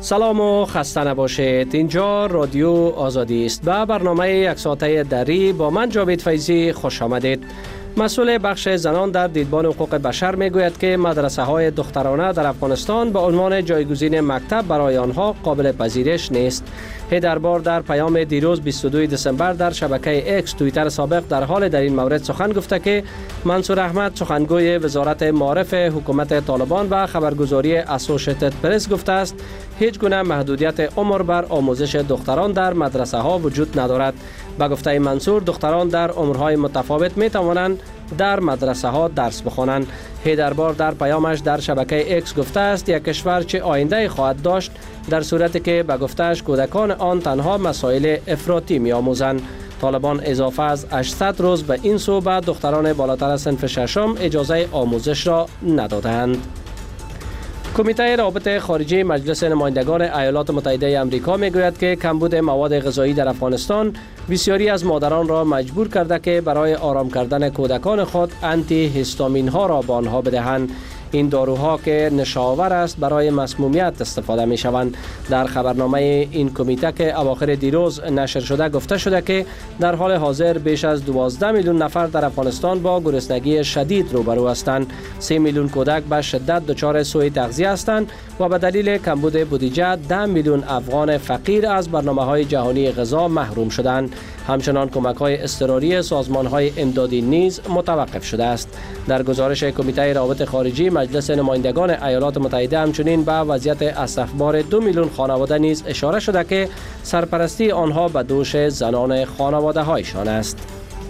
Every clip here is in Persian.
سلام و خسته نباشید. اینجا رادیو آزادی است. به برنامه یک ساعته دری با من جاوید فیضی خوش آمدید. مسئول بخش زنان در دیدبان حقوق بشر میگوید که مدرسه های دخترانه در افغانستان به عنوان جایگزین مکتب برای آنها قابل پذیرش نیست. هیدربار در پیام دیروز 22 دسامبر در شبکه اکس توییتر سابق در این مورد سخن گفته که منصور احمد سخنگوی وزارت معارف حکومت طالبان و خبرگزاری اسوسییتد پرس گفته است هیچ گونه محدودیت عمر بر آموزش دختران در مدرسه ها وجود ندارد. به گفته منصور دختران در عمرهای متفاوت می توانند در مدرسه ها درس بخوانند. هیدربار در پیامش در شبکه اکس گفته است یک کشور چه آینده خواهد داشت در صورتی که به گفته‌اش کودکان آن تنها مسائل افراطی می آموزند. طالبان اضافه از 800 روز به این سو به دختران بالاتر از صنف ششم اجازه آموزش را ندادند. کمیته روابط خارجی مجلس نمایندگان ایالات متحده آمریکا میگوید که کمبود مواد غذایی در افغانستان بسیاری از مادران را مجبور کرده که برای آرام کردن کودکان خود آنتی هیستامین ها را به آنها بدهند. این داروها که نشاور است برای مسمومیت استفاده می شوند. در خبرنامه این کمیته که اواخر دیروز نشر شده گفته شده که در حال حاضر بیش از 12 میلیون نفر در افغانستان با گرسنگی شدید روبرو هستند. 3 میلیون کودک به شدت دچار سوء تغذیه هستند و به دلیل کمبود بودجه 10 میلیون افغان فقیر از برنامه‌های جهانی غذا محروم شدند. همچنان کمک‌های اضطراری سازمان‌های امدادی نیز متوقف شده است. در گزارش کمیته روابط خارجی مجلس نمایندگان ایالات متحده همچنین به وضعیت اسفبار 2 میلیون خانواده نیز اشاره شده که سرپرستی آنها به دوش زنان خانواده‌هایشان است.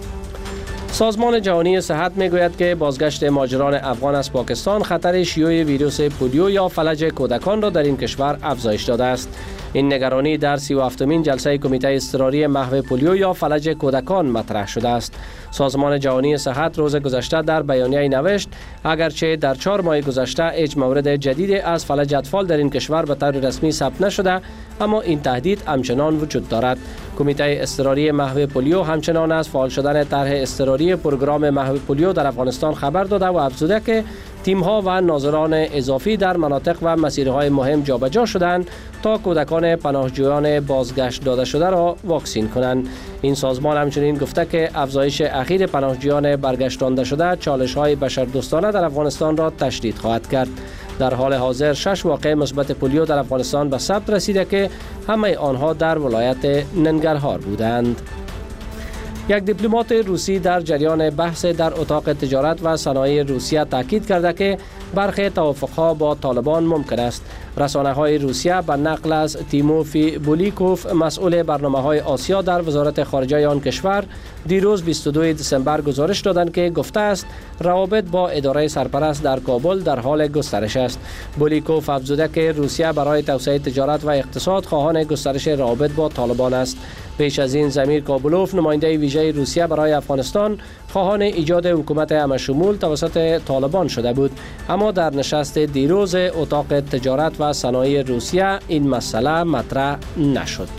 سازمان جهانی صحت میگوید که بازگشت مهاجران افغان از پاکستان خطر شیوع ویروس پولیو یا فلج کودکان را در این کشور افزایش داده است. این نگرانی در 37مین جلسه کمیته اضطراری محو پولیو یا فلج کودکان مطرح شده است. سازمان جهانی صحت روز گذشته در بیانیه‌ای نوشت اگرچه در 4 ماه گذشته هیچ مورد جدید از فلج اطفال در این کشور به طور رسمی ثبت نشده اما این تهدید همچنان وجود دارد. کمیته اضطراری محو پولیو همچنان از فعال شدن طرح اضطراری پروگرام محو پولیو در افغانستان خبر داده و افزوده که تیم‌ها و ناظران اضافی در مناطق و مسیرهای مهم جابجا شدند تا کودکان پناهجویان بازگشت داده شده را واکسین کنند. این سازمان همچنین گفته که افزایش اخیر پناهجویان برگشتانده شده چالش‌های بشردوستانه در افغانستان را تشدید خواهد کرد. در حال حاضر 6 واقعه مثبت پولیو در افغانستان به ثبت رسیده که همه آنها در ولایت ننگرهار بودند. یک دیپلمات روسی در جریان بحث در اتاق تجارت و صنایع روسیه تاکید کرده که برخی توافقها با طالبان ممکن است. رسانه‌های روسیه به نقل از تیموفی بولیکوف مسئول برنامه‌های آسیا در وزارت خارجه آن کشور دیروز 22 دسامبر گزارش دادند که گفته است روابط با اداره سرپرست در کابل در حال گسترش است. بولیکوف افزوده که روسیه برای توسعه تجارت و اقتصاد خواهان گسترش روابط با طالبان است. پیش از این زمیر کابلوف نماینده ویژه روسیه برای افغانستان خواهان ایجاد حکومت همشمول توسط طالبان شده بود اما در نشست دیروز اتاق تجارت و صنایع روسیه این مسئله مطرح نشد.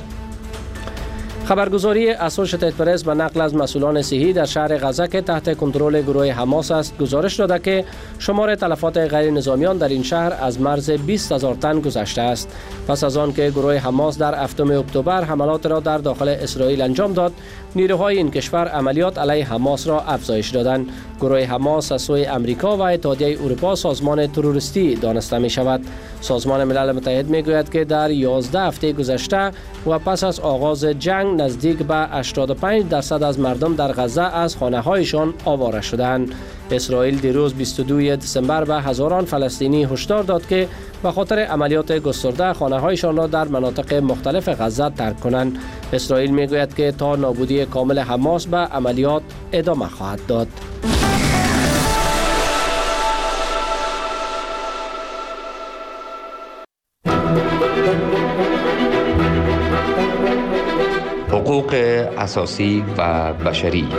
خبرگزاری اسوسییتد پرس به نقل از مسئولان صحی در شهر غزه که تحت کنترل گروه حماس است گزارش داده که شمار تلفات غیر نظامیان در این شهر از مرز 20,000 تن گذشته است. پس از آن که گروه حماس در 7 اکتبر حملات را در داخل اسرائیل انجام داد نیروهای این کشور عملیات علیه حماس را افزایش دادند. گروه حماس از سوی امریکا و اتحادیه اروپا سازمان تروریستی دانسته می شود. سازمان ملل متحد می گوید که در 11 هفته گذشته و پس از آغاز جنگ نزدیک به 85% از مردم در غزه از خانه هایشان آواره شدند. اسرائیل دیروز 22 دسامبر به هزاران فلسطینی هشدار داد که به خاطر عملیات گسترده خانه هایشان را در مناطق مختلف غزه ترک کنند. اسرائیل می گوید که تا نابودی کامل حماس به عملیات ادامه خواهد داد. حقوق اساسی و بشری.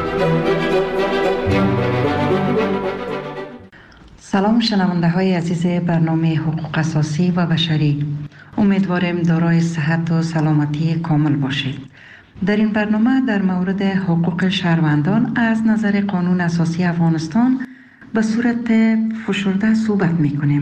سلام شنونده های عزیز برنامه حقوق اساسی و بشری. امیدواریم دارای صحت و سلامتی کامل باشید. در این برنامه در مورد حقوق شهروندان از نظر قانون اساسی افغانستان به صورت فشرده صحبت می کنیم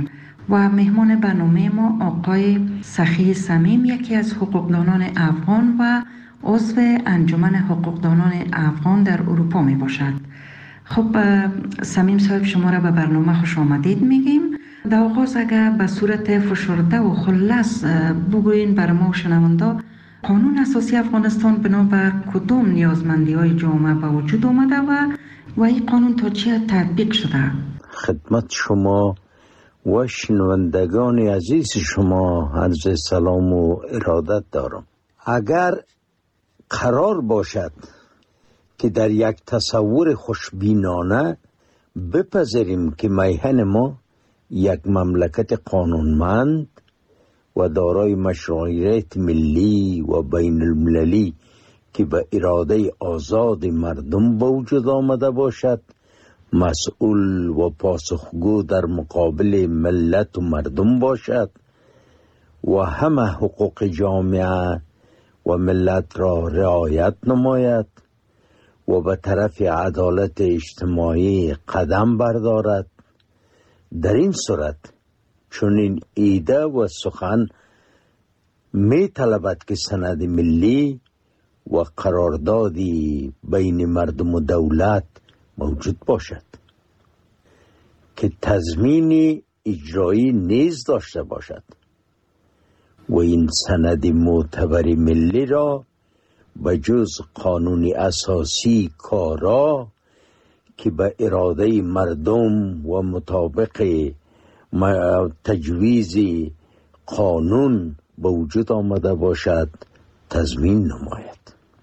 و مهمان برنامه ما آقای سخی صمیم، یکی از حقوقدانان افغان و عضو انجمن حقوقدانان افغان در اروپا می باشد. خب صمیم صاحب، شما را به برنامه خوش آمدید میگیم. در آغاز اگر به صورت فشرده و خلاص بگوین برای ما شنونده، قانون اساسی افغانستان بنابر کدام نیازمندی های جامعه به وجود آمده و این قانون تا چه تطبیق شده؟ خدمت شما و شنوندگان عزیز شما عرض سلام و ارادت دارم. اگر قرار باشد که در یک تصور خوشبینانه بپذیریم که میهن ما یک مملکت قانونمند و دارای مشروعیت ملی و بین المللی که به اراده آزاد مردم به وجود آمده باشد، مسئول و پاسخگو در مقابل ملت و مردم باشد و همه حقوق جامعه و ملت را رعایت نماید و به طرف عدالت اجتماعی قدم بردارد، در این صورت چنین ایده و سخن می طلبد که سند ملی و قراردادی بین مردم و دولت موجود باشد که تضمین اجرایی نیز داشته باشد و این سند معتبر ملی را به جز قانون اساسی کارا که به اراده مردم و مطابق تجویز قانون به وجود آمده باشد تضمین نماید.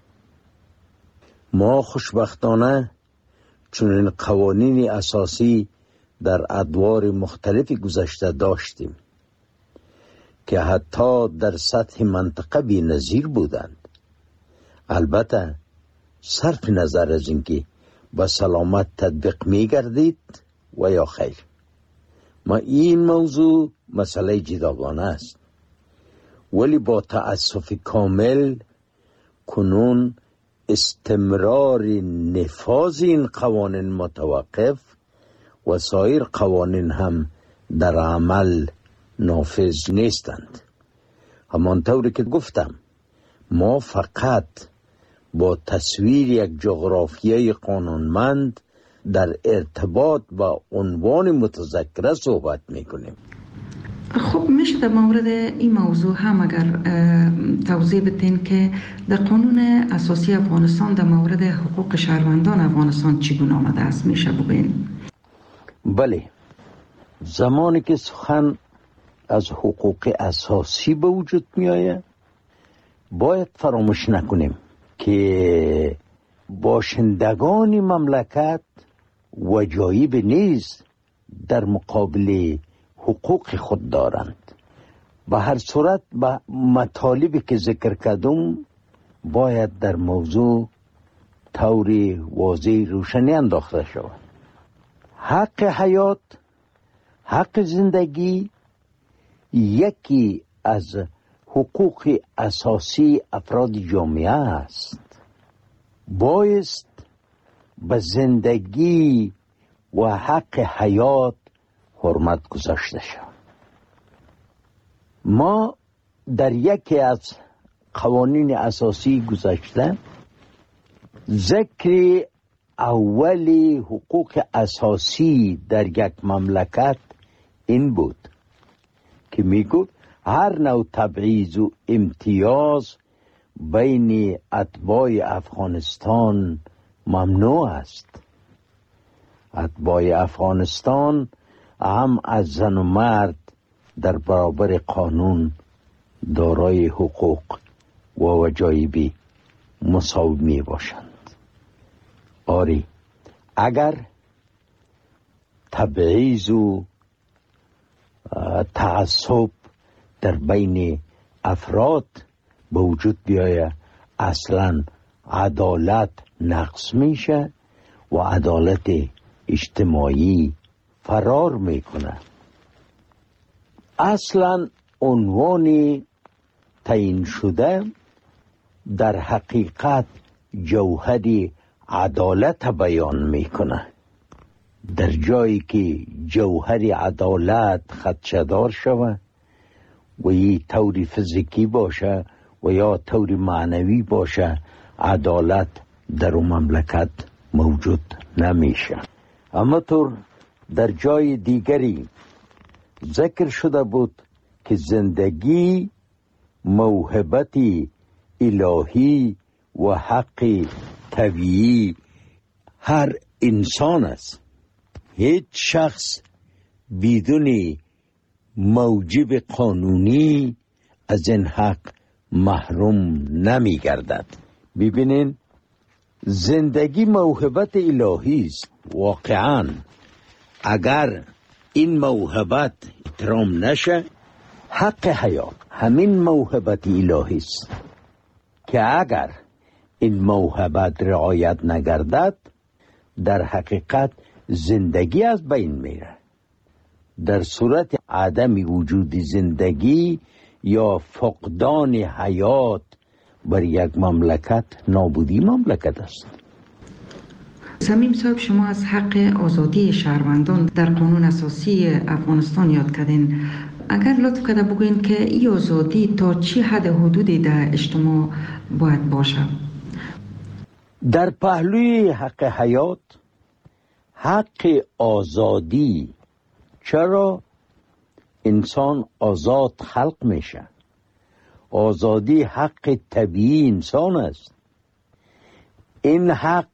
ما خوشبختانه چنین قوانین اساسی در ادوار مختلفی گذشته داشتیم که حتی در سطح منطقه بی‌نظیر بودند. البته صرف نظر از اینکه با سلامت تطبیق می گردید و یا خیر. ما این موضوع مسئله جداگانه است، ولی با تأسف کامل کنون استمرار نفاذ این قوانین متوقف و سایر قوانین هم در عمل نافذ نیستند. همانطوری که گفتم، ما فقط با تصویر یک جغرافیای قانونمند در ارتباط با عنوان متذکره صحبت میکنیم. خب میشه در مورد این موضوع هم اگر توضیح بدین که در قانون اساسی افغانستان در مورد حقوق شهروندان افغانستان چگونه آمده است، میشه بگین؟ بله، زمانی که سخن از حقوق اساسی به وجود می آید باید فراموش نکنیم که باشندگان مملکت وجایب نیز در مقابل حقوق خود دارند. به هر صورت به مطالبی که ذکر کردم باید در موضوع طور واضح روشنی انداخته شود. حق حیات، حق زندگی یکی از حقوق اساسی افراد جامعه است. بایست به زندگی و حق حیات حرمت گذاشته شود. ما در یکی از قوانین اساسی گذشته ذکر اولی حقوق اساسی در یک مملکت این بود که میگفت هر نوع تبعیض و امتیاز بین اتباع افغانستان ممنوع است. اتباع افغانستان هم از زن و مرد در برابر قانون دارای حقوق و وجایب مساوی می باشند. آری، اگر تبعیض و تعصب در بین افراد به وجود بیاید، اصلا عدالت نقص میشه و عدالت اجتماعی فرار میکنه. اصلا عنوان تعیین شده در حقیقت جوهر عدالت بیان میکنه. در جایی که جوهر عدالت خدشه‌دار شود و یه طور فیزیکی باشه و یا طور معنوی باشه، عدالت در اون مملکت موجود نمیشه. اما طور در جای دیگری ذکر شده بود که زندگی موهبتی الهی و حق طبیعی هر انسان است. هیچ شخص بدون موجب قانونی از این حق محروم نمی گردد. ببینین، زندگی موهبت الهی است. واقعا اگر این موهبت احترام نشه، حق حیات همین موهبت الهی است که اگر این موهبت رعایت نگردد، در حقیقت زندگی از بین میره. در صورت عدم وجود زندگی یا فقدان حیات بر یک مملکت، نابودی مملکت است. صمیم صاحب، شما از حق آزادی شهروندان در قانون اساسی افغانستان یاد کردین. اگر لطف کرده بگوین که این آزادی تا چی حد حدودی در اجتماع باید باشه؟ در پهلوی حق حیات، حق آزادی، چرا انسان آزاد خلق میشه؟ آزادی حق طبیعی انسان است. این حق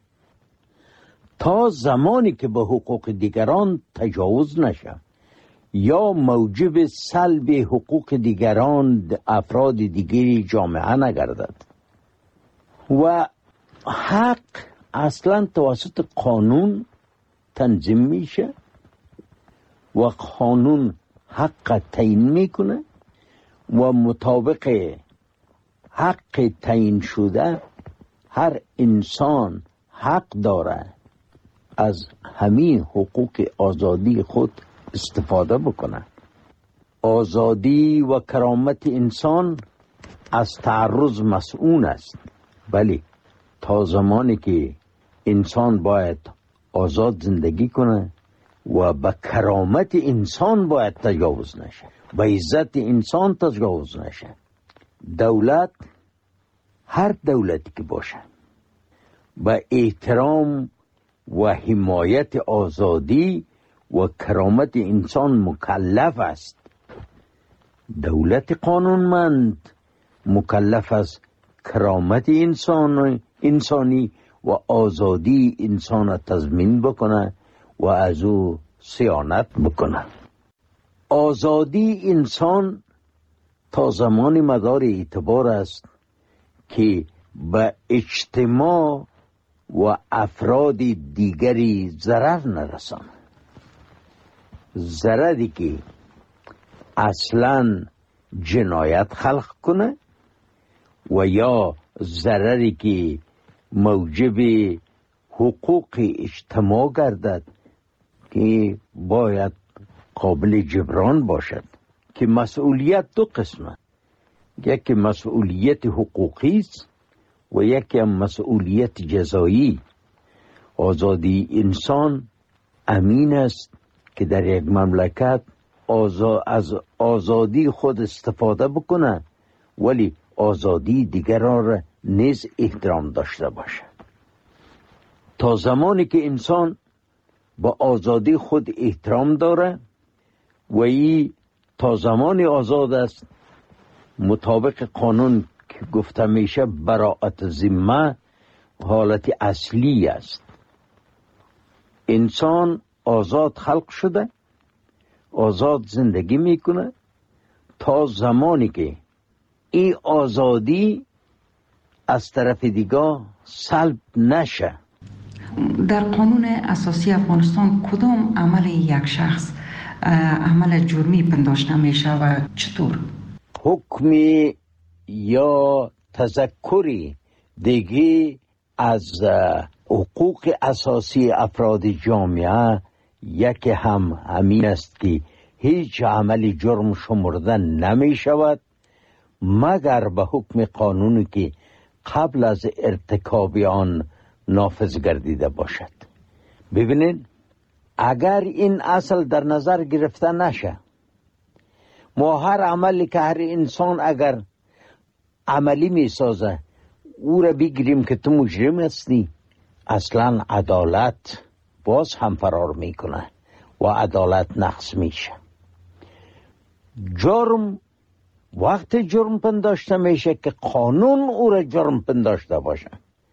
تا زمانی که به حقوق دیگران تجاوز نشه یا موجب سلب حقوق دیگران، افراد دیگری جامعه نگردد. و حق اصلا توسط قانون تنظیم میشه و قانون حق تعیین میکنه و مطابق حق تعیین شده هر انسان حق داره از همین حقوق آزادی خود استفاده بکنه. آزادی و کرامت انسان از تعرض مسئول است. ولی تا زمانی که انسان باید آزاد زندگی کنه و به کرامت انسان باید تجاوز نشه، به عزت انسان تجاوز نشه. دولت، هر دولتی که باشه، به احترام و حمایت آزادی و کرامت انسان مکلف است. دولت قانونمند مکلف است کرامت انسانی و آزادی انسان تضمین بکنه و از او صیانت بکنه. آزادی انسان تا زمان مدار اعتبار است که به اجتماع و افراد دیگری ضرر نرسانه. ضرری که اصلا جنایت خلق کنه و یا ضرری که موجب حقوق اجتماع گردد که باید قابل جبران باشد. که مسئولیت دو قسمه، یکی مسئولیت حقوقی است و یکی مسئولیت جزایی. آزادی انسان امین است که در یک مملکت از آزادی خود استفاده بکنه، ولی آزادی دیگران را نیز احترام داشته باشه. تا زمانی که انسان با آزادی خود احترام داره و ای تا زمانی آزاد است، مطابق قانون که گفته میشه براءت ذمه حالت اصلی است. انسان آزاد خلق شده، آزاد زندگی میکنه تا زمانی که این آزادی از طرف دیگه سلب نشه. در قانون اساسی افغانستان کدام عمل یک شخص عمل جرمی پنداشته میشه و چطور؟ حکمی یا تذکری دیگه از حقوق اساسی افراد جامعه یکی همین است که هیچ عمل جرم شمرده نمی شود مگر به حکم قانونی که قبل از ارتکاب آن نافذ گردیده باشد. ببینید، اگر این اصل در نظر گرفته نشه، ما هر عملی که هر انسان اگر عملی می سازه او را بگیریم که تو مجرم هستی، اصلا عدالت باز هم فرار میکنه و عدالت نقص میشه. جرم وقت جرم پنداشته میشه که قانون او را جرم پنداشته باشه،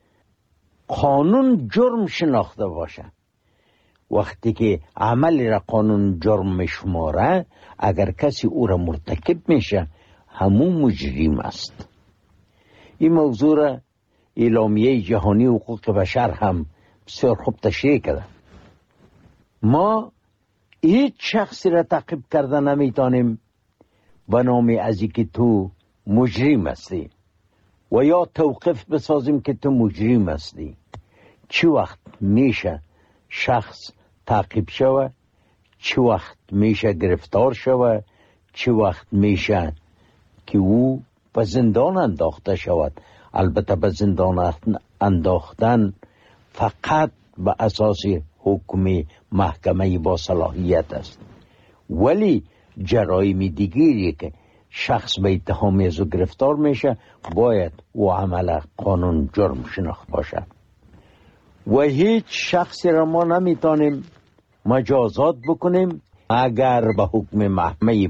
قانون جرم شناخته باشه. وقتی که عملی را قانون جرم میشماره، اگر کسی او را مرتکب میشه همون مجرم است. این موضوع را اعلامیه جهانی حقوق بشر هم بسیار خوب تشریح کرده. ما هیچ شخصی را تعقیب کرده نمیتونیم به نام از اینکه تو مجرم هستی و یا توقف بسازیم که تو مجرم هستی. چی وقت میشه شخص تعقیب شوه، چی وقت میشه گرفتار شوه، چی وقت میشه که او به زندان انداخته شود. البته به زندان انداختن فقط به اساس حکم محکمه با صلاحیت است، ولی جرایم دیگری که شخص به اتهام از او گرفتار میشه باید او عمل قانون جرم شناخت باشه و هیچ شخصی را ما نمیتونیم مجازات بکنیم اگر به حکم محکمه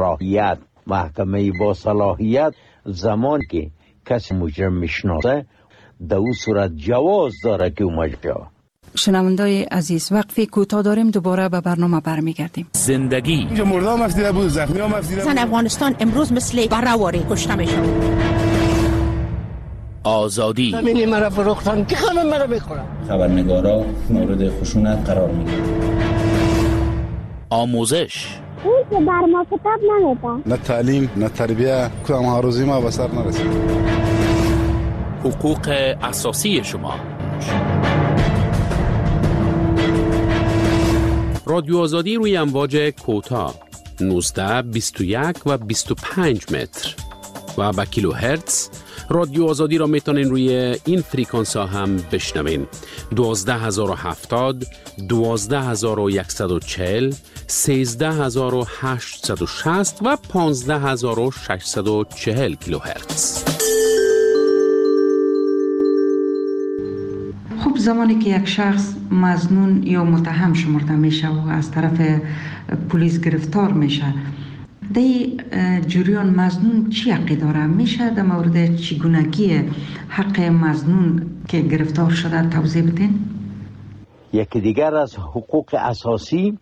با صلاحیت زمان که کسی مجرم میشناسه در او صورت جواز داره که او مجرم. شنوندای عزیز، وقفی کوتاه داریم، دوباره به برنامه برمیگردیم. زندگی اینجا مردم افزیده بود، زخمی هم افزیده بود. زن افغانستان امروز مثل برهواری کشته میشه. آزادی زمینی مرا فروختن که همه مرا میخورن. خبرنگارا مورد خشونت قرار میگیرن. آموزش اون که بر ما کتاب نمیده، نه تعلیم نه تربیه، کدام ها روزی ما به سر نرسید. حقوق اساسی شما. رادیو آزادی روی امواج کوتاه 19، 21 و 25 متر و با کیلو هرتز. رادیو آزادی را میتونین روی این فریکانس ها هم بشنوین: 12070، 12140، 13860 و 15640 کیلو هرتز. خب زمانی که یک شخص مظنون یا متهم شمرده میشه و از طرف پلیس گرفتار میشه، در جریان مظنون چی حقی داره؟ میشه در مورد چگونگی حق مظنون که گرفتار شده توضیح بدین؟ یکی دیگر از حقوق اساسی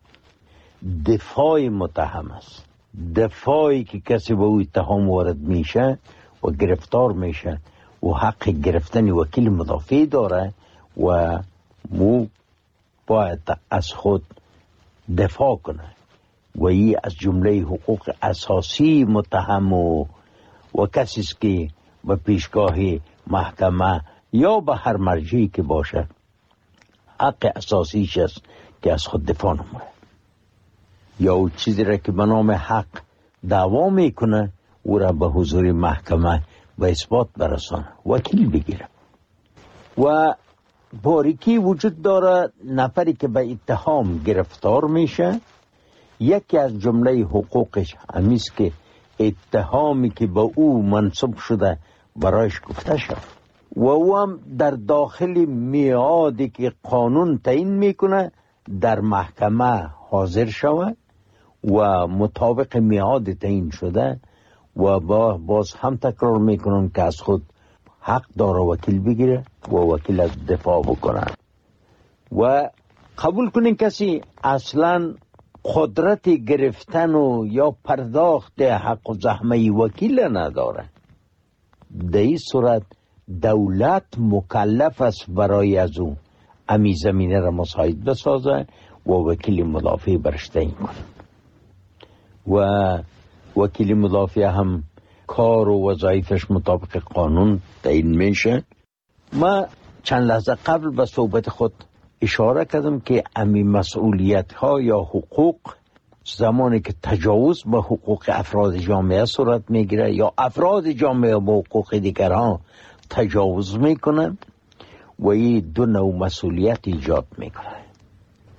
دفاع متهم است. دفاعی که کسی به او اتهام وارد میشه و گرفتار میشه و حق گرفتن وکیل مدافع داره و مو باید از خود دفاع کنه و این از جمله حقوق اساسی متهم و کسی است که به پیشگاه محکمه یا به هر مرجعی که باشه حق اساسیش است که از خود دفاع نماید یا او چیزی را که به نام حق دعوا میکنه او را به حضور محکمه به اثبات برسانه، وکیل بگیره. و باریکی وجود داره نفری که به اتهام گرفتار میشه، یکی از جمله حقوقش همیست که اتهامی که به او منصوب شده برایش گفته شد و او هم در داخل میعادی که قانون تعیین میکنه در محکمه حاضر شود و مطابق میعاد تعیین شده و باز هم تکرار میکنن که از خود حق داره وکیل بگیره و وکیل از دفاع بکنه. و قبول کنین کسی اصلا قدرت گرفتن و یا پرداخت حق و زحمه وکیل نداره، در این صورت دولت مکلف است برای از او امی زمینه را مساعد بسازه و وکیل مدافع برش تعیین کنه و وکیل مدافع هم کار و وظایفش مطابق قانون تعیین میشه. ما چند لحظه قبل به صحبت خود اشاره کردم که امی مسئولیت ها یا حقوق زمانی که تجاوز به حقوق افراد جامعه صورت میگیره یا افراد جامعه به حقوق دیگران تجاوز میکنن و این دو نوع مسئولیت ایجاد میکنه.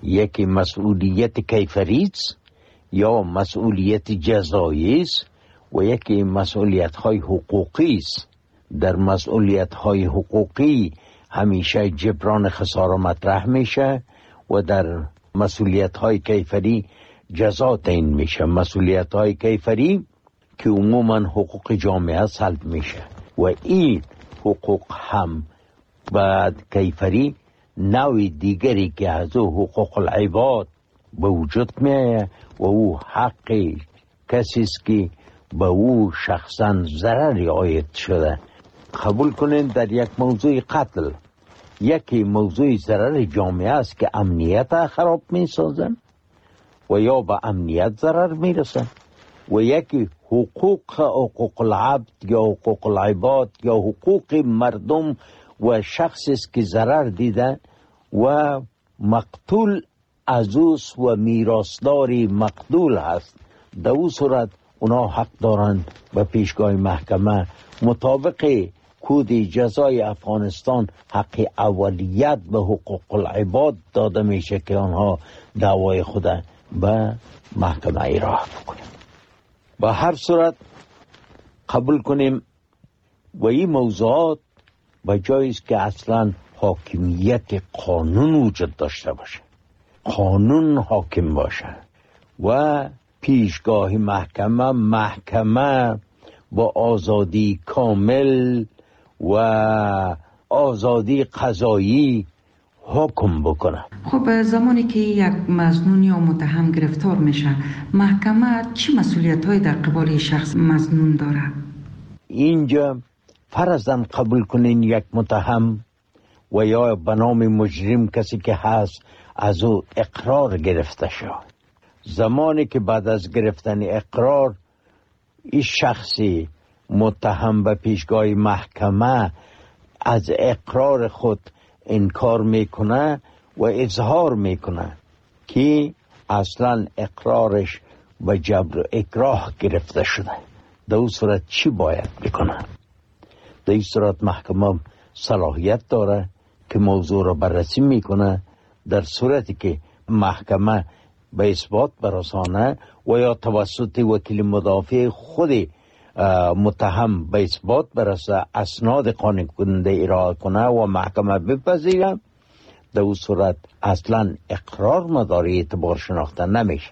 یکی مسئولیت کیفری است یا مسئولیت جزایی است و یکی مسئولیت های حقوقی است. در مسئولیت های حقوقی همیشه جبران خسارة مطرح میشه و در مسئولیت های کیفری جزا تعیین میشه. مسئولیت های کیفری که عموما حقوق جامعه سلب میشه و این حقوق هم بعد کیفری نوع دیگری که از حقوق العباد به وجود میه و او حق کسی است که به او شخصا ضرری عاید شده. قبول کنین در یک موضوع قتل یکی موضوع ضرر جامعه است که امنیت خراب می سازن و یا به امنیت ضرر می رسن و یکی حقوق العبد یا حقوق العباد یا حقوق مردم و شخصی است که ضرر دیده و مقتول عزوس و میراثداری مقتول هست. در او صورت اونا حق دارند به پیشگاه محکمه مطابق کود جزای افغانستان حق اولیت به حقوق العباد داده میشه که آنها دعوای خود به محکمه ایراه بکنیم. به هر صورت قبول کنیم و این موضوعات به جایی است که اصلا حاکمیت قانون وجود داشته باشه، قانون حاکم باشه و پیشگاه محکمه با آزادی کامل و آزادی قضایی حکم بکنه. خب زمانی که یک مظنون یا متهم گرفتار میشه محکمه چی مسئولیت های در قبال شخص مظنون داره؟ اینجا فرضاً قبول کنین یک متهم و یا به نام مجرم کسی که هست از او اقرار گرفته شد. زمانی که بعد از گرفتن اقرار این شخصی متهم به پیشگاه محکمه از اقرار خود انکار میکنه و اظهار میکنه که اصلا اقرارش به جبر و اکراه گرفته شده. در اون صورت چی باید بکنه؟ در این صورت محکمه صلاحیت داره که موضوع را بررسی میکنه. در صورتی که محکمه به اثبات برسانه و یا توسط وکیل مدافع خود متهم به اثبات برسه اسناد قانع کننده ارائه کنه و محکمه بپذیره، در اون صورت اصلا اقرار مداری اعتبار شناخته نمیشه.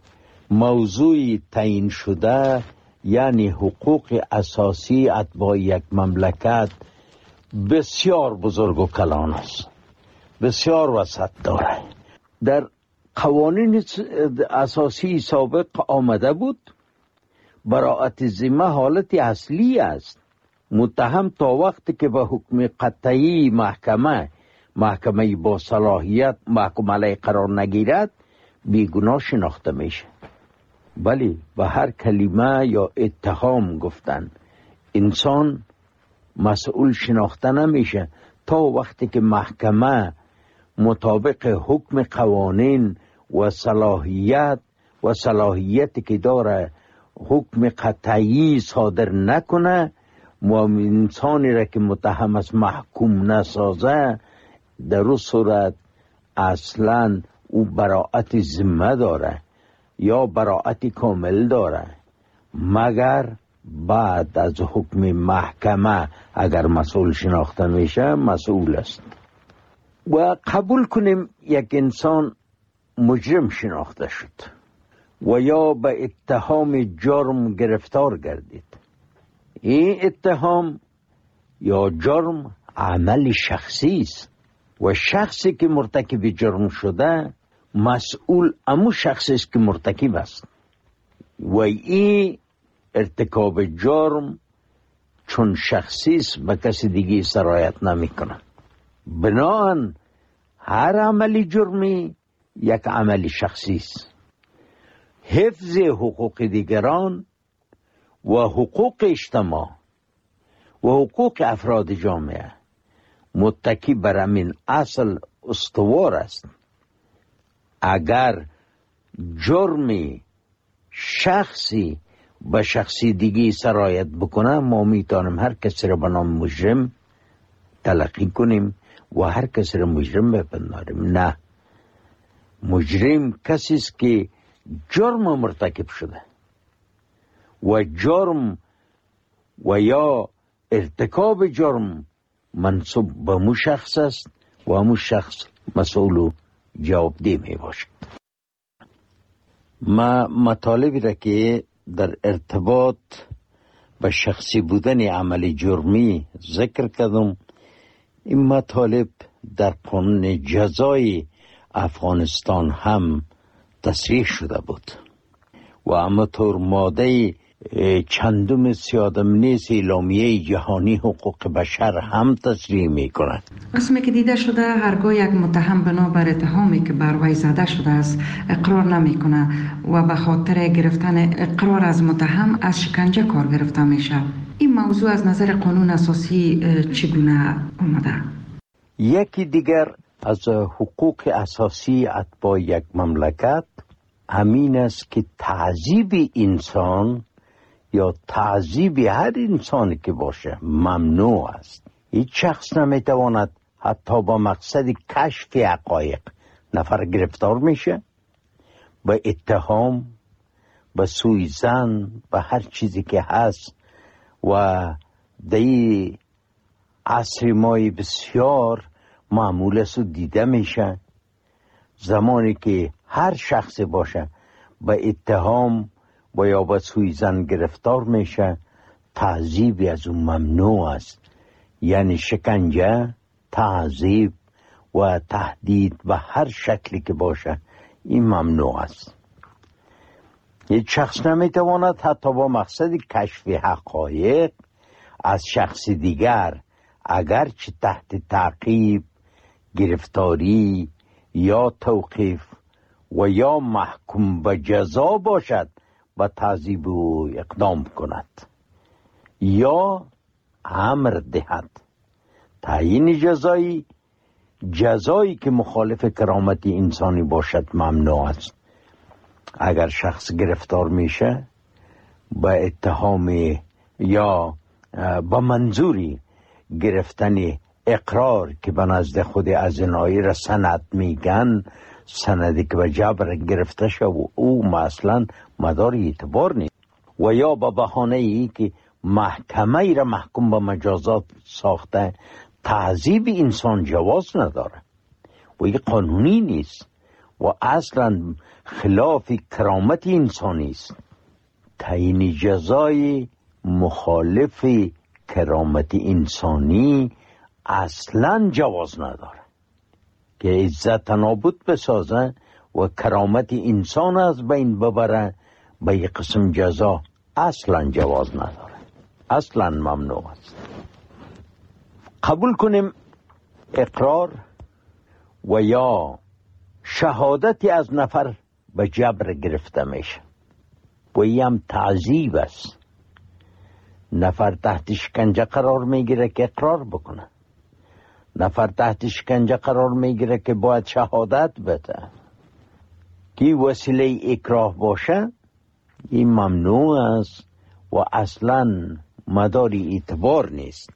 موضوع تعیین شده یعنی حقوق اساسی اتباع یک مملکت بسیار بزرگ و کلان است، بسیار وسعت داره. در قوانین اساسی سابق آمده بود براءت ذمه حالت اصلی است. متهم تا وقتی که به حکم قطعی محکمه با صلاحیت محکوم علیه قرار نگیرد بیگناه شناخته میشه. ولی به هر کلمه یا اتهام گفتن انسان مسئول شناخته نمیشه تا وقتی که محکمه مطابق حکم قوانین و صلاحیتی که داره حکم قطعی صادر نکنه و انسانی را که متهم است محکوم نسازه، در اون صورت اصلا او براءت ذمه داره یا براءت کامل داره، مگر بعد از حکم محکمه اگر مسئول شناخته میشه مسئول است. و قبول کنیم یک انسان مجرم شناخته شد و یا به اتهام جرم گرفتار گردید. این اتهام یا جرم عمل شخصی است و شخصی که مرتکب جرم شده مسئول امو شخصی است که مرتکب است و این ارتکاب جرم چون شخصی است به کسی دیگه سرایت نمی کنه. بنابراین هر عملی جرمی یک عمل شخصی است. حفظ حقوق دیگران و حقوق اجتماع و حقوق افراد جامعه متکی بر همین اصل استوار است. اگر جرمی شخصی به شخصی دیگی سرایت بکنه ما میتونیم هر کسی را به نام مجرم تلقی کنیم و هر کسی را مجرم بپنداریم. نه، مجرم کسی است که جرم مرتکب شده و جرم و یا ارتکاب جرم منصوب به مو شخص است و همون شخص مسئول و جوابدeh می باشد. ما مطالبی را که در ارتباط به شخصی بودن عمل جرمی ذکر کردم، این مطالب در قانون جزای افغانستان هم تصریح شده بود و همانطور ماده چندم 31 اعلامیه جهانی حقوق بشر هم تصریح می کند. قسمی که دیده شده هرگاه یک متهم بنابر اتهامی که بر وی زده شده است اقرار نمی کنه و به خاطر گرفتن اقرار از متهم از شکنجه کار گرفته میشه. این موضوع از نظر قانون اساسی چگونه اومده؟ یکی دیگر از حقوق اساسی اتباع یک مملکت همین است که تعذیب انسان یا تعذیب هر انسانی که باشه ممنوع است. هیچ شخص نمیتواند حتی با مقصد کشف حقایق نفر گرفتار میشه، به اتهام، به سوءظن، به هر چیزی که هست و در عصر مای بسیار معمول است و دیده میشه. زمانی که هر شخص باشه به اتهام و یا به سوءظن گرفتار میشه، تعذیب از اون ممنوع است. یعنی شکنجه، تعذیب و تهدید به هر شکلی که باشه این ممنوع است. یک شخص نمیتواند حتی با مقصد کشف حقایق از شخص دیگر اگرچه تحت تعقیب، گرفتاری یا توقیف و یا محکوم به جزا باشد به تعذیب او اقدام کند یا امر دهد. تعیین جزایی که مخالف کرامت انسانی باشد ممنوع است. اگر شخص گرفتار میشه به اتهام یا به منظوری گرفتن اقرار که به نزد خود ازنایی را سند میگن، سندی که به جبر گرفته شد و او اصلا مدار اعتبار نیست، و یا به بهانه ای که محکمه ای را محکوم به مجازات ساخته، تعذیب انسان جواز نداره و این قانونی نیست و اصلا خلاف کرامت انسانی است. تعیین جزای مخالف کرامت انسانی اصلا جواز نداره که عزت نابود بسازه و کرامت انسان از بین ببره. به یک قسم جزا اصلا جواز نداره، اصلا ممنوع است. قبول کنیم اقرار و یا شهادتی از نفر به جبر گرفته میشه و این هم تعذیب است. نفر تحت شکنجه قرار میگیره که اقرار بکنه، نفر تحت شکنجه قرار میگیره که باید شهادت بده. که وسیله اکراه باشه این ممنوع است و اصلا مداری اعتبار نیست.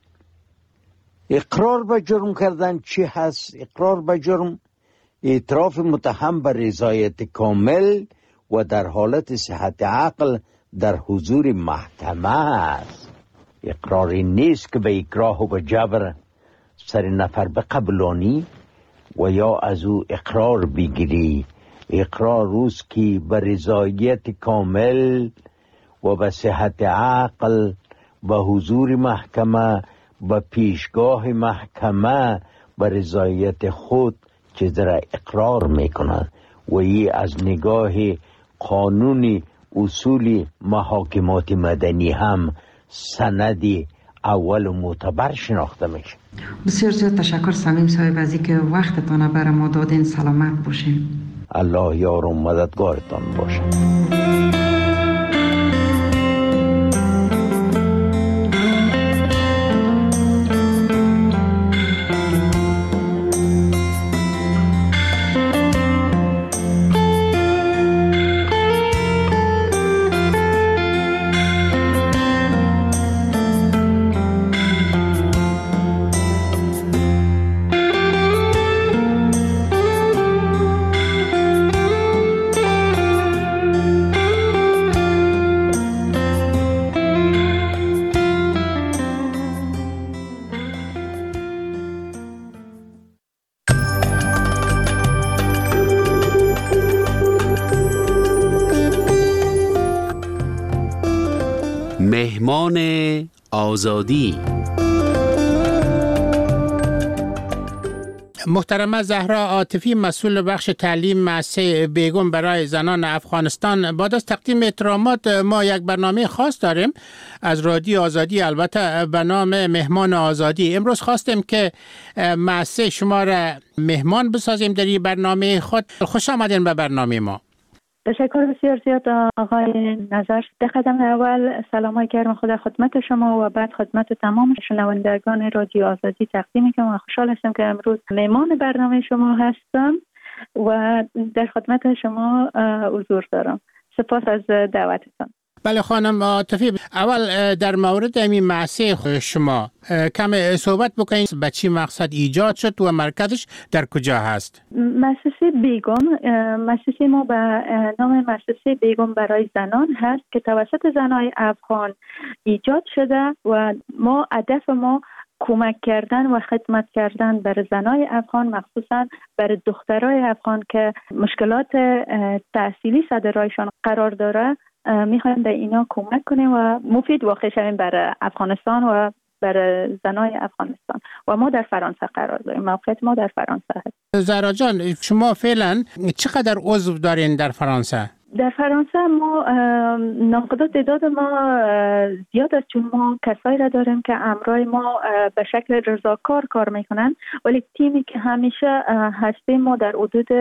اقرار به جرم کردن چی هست؟ اقرار به جرم اعتراف متهم به رضایت کامل و در حالت صحت عقل در حضور محکمه است. اقراری نیست که به اکراه و به جبر سر نفر بقبلانی و یا از او اقرار بگیری. اقرار روز که به رضایت کامل و به صحت عقل به حضور محکمه، به پیشگاه محکمه به رضایت خود چیز را اقرار میکنند و این از نگاه قانون اصول محاکمات مدنی هم سندی اول معتبر شناخته میشه. بسیار زیاد تشکر صمیم صاحب از اینکه وقتتان برای ما دادین. سلامت باشین. الله یار و مددگارتان باشه. مهمان آزادی. محترمه زهرا عاطفی، مسئول بخش تعلیم مؤسسه بیگم برای زنان افغانستان، بعد از تقدیم احترامات ما یک برنامه خاص داریم از رادیو آزادی، البته به نام مهمان آزادی. امروز خواستیم که مؤسسه شما را مهمان بسازیم در این برنامه خود. خوش آمدین به برنامه ما. تشکر بسیار زیاد آقای نظر. در قدم اول سلام گرم خدا خدمت شما و بعد خدمت تمام شنوندگان رادیو آزادی تقدیم می‌کنم. خوشحال هستم که امروز مهمان برنامه شما هستم و در خدمت شما حضور دارم. سپاس از دعوتتان. بله خانم عاطفی، اول در مورد این مؤسسه شما کم صحبت بکنید. به چی مقصد ایجاد شد و مرکزش در کجا هست؟ مؤسسه بیگم، مؤسسه ما به نام مؤسسه بیگم برای زنان هست که توسط زنای افغان ایجاد شده و هدف ما کمک کردن و خدمت کردن بر زنای افغان، مخصوصا بر دخترای افغان که مشکلات تحصیلی سر رایشان قرار داره. میخوایم به اینا کمک کنیم و مفید واقع شویم برای افغانستان و برای زنای افغانستان. و ما در فرانسه قرار داریم. موقعیت ما در فرانسه هست. زهرا جان، شما فعلا چقدر عضو دارین در فرانسه؟ در فرانسه ما ناقدات تعداد ما زیاد است، چون ما کسایی را داریم که امرای ما به شکل رضاکار کار میکنن، ولی تیمی که همیشه هستیم ما در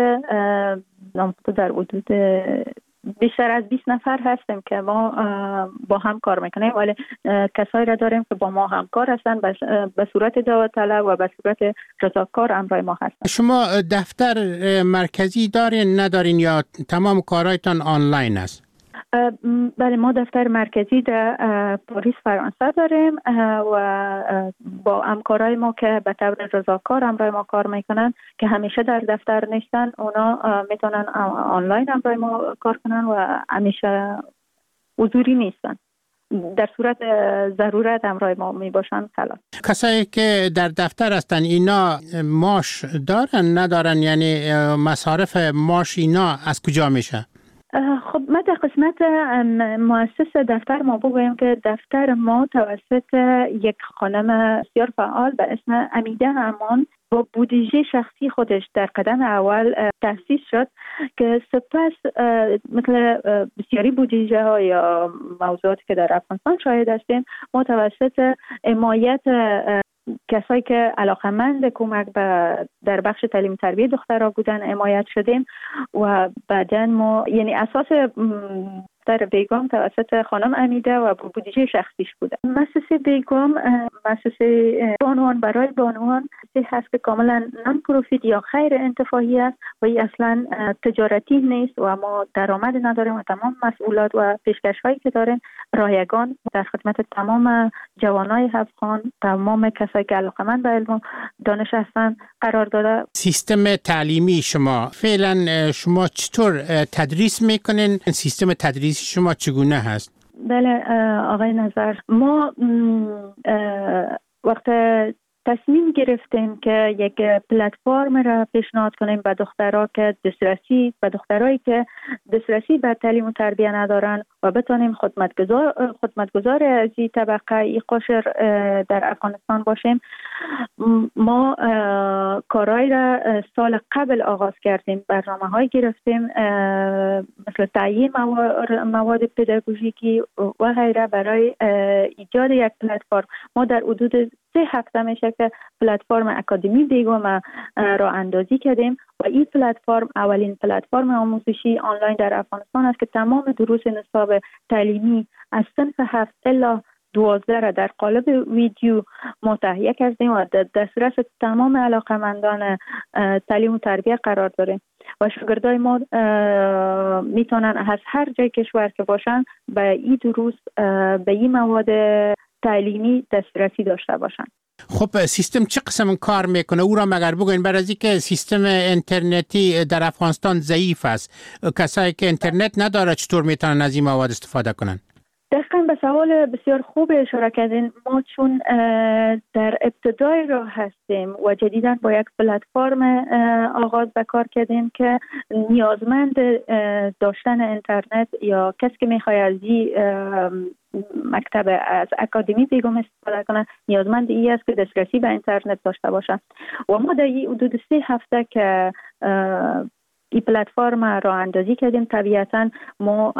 حدود بیشتر از 20 نفر هستیم که ما با هم کار میکنیم، ولی کسایی را داریم که با ما همکار هستن به صورت داوطلب و به صورت رضاکار امرای ما هستن. شما دفتر مرکزی دارین ندارین یا تمام کارهایتان آنلاین است؟ بله، ما دفتر مرکزی در پاریس فرانسه داریم و با همکارای ما که به طور رضاکار همراه ما کار میکنن که همیشه در دفتر نیستن، اونا میتونن آنلاین همراه ما کار کنن و همیشه حضوری نیستن. در صورت ضرورت همراه ما میباشن. خلاص کسایی که در دفتر هستن اینا معاش دارن ندارن؟ یعنی مصارف معاش اینا از کجا میشه؟ خب ما در قسمت مؤسس دفتر ما بگویم که دفتر ما توسط یک خانم بسیار فعال به اسم امیده امان با بودجه شخصی خودش در قدم اول تأسیس شد که سپس مثل بسیاری بودجه ها یا موضوعاتی که در افغانستان شاهد هستیم، ما توسط حمایت کسایی که علاقمند کمک در بخش تعلیم تربیت دخترها بودن حمایت شدیم و بعداً ما یعنی اساس در بیگم توسط خانم امیده و بودجه شخصیش بوده. مؤسسه بیگم مؤسسه بانوان برای بانوان هست که کاملا نان پروفیت یا غیر انتفاعی است و این اصلا تجارتی نیست و ما درآمد نداریم و تمام مسئولات و پیشکش هایی که داریم رایگان در خدمت تمام جوانای افغان، تمام کسایی که علاقمند به علم و دانش هستند قرار داده. سیستم تعلیمی شما فعلا شما چطور تدریس میکنین؟ سیستم تدریس شما چگونه هست؟ بله آقای نظر، ما وقت تصمیم گرفتیم که یک پلتفرم را پیشنهاد کنیم به دخترها که دخترایی که دسترسی به تعلیم و تربیت ندارن و بتونیم خدمتگزار از این طبقه ای قشر در افغانستان باشیم. ما کارهای را سال قبل آغاز کردیم، برنامه‌های گرفتیم مثل تعیین مواد پداگوژیکی و غیره برای ایجاد یک پلتفرم. ما در حدود 3 هفته میشه که پلتفرم اکادمی بیگم را اندازی کردیم و این پلتفرم اولین پلتفرم آموزشی آنلاین در افغانستان است که تمام دروس نصاب تعلیمی از صنف 7 الی 12 را در قالب ویدیو ما تهیه کردیم و در دسترس تمام علاقمندان تعلیم و تربیت قرار داریم و شاگردای ما میتونن از هر جای کشور که باشن به این دروس، به این مواد تعلیمی دسترسی داشته باشن. خب سیستم چه قسم کار میکنه؟ او را مگر بگوین، برای اینکه سیستم اینترنتی در افغانستان ضعیف است. کسایی که اینترنت نداره چطور میتونن از این مواد استفاده کنن؟ دقیقاً به سوال بسیار خوب اشاره کردین. ما چون در ابتدای راه هستیم و جدیداً با یک پلتفرم آغاز به کار کردیم که نیازمند داشتن اینترنت یا کسی که میخواد از این مکتب از اکادمی بیگم استفاده کنند نیازمند این است که دسترسی به اینترنت داشته باشند. و ما در این حدود 3 هفته که این پلتفرم را اندازی کردیم، طبیعتاً ما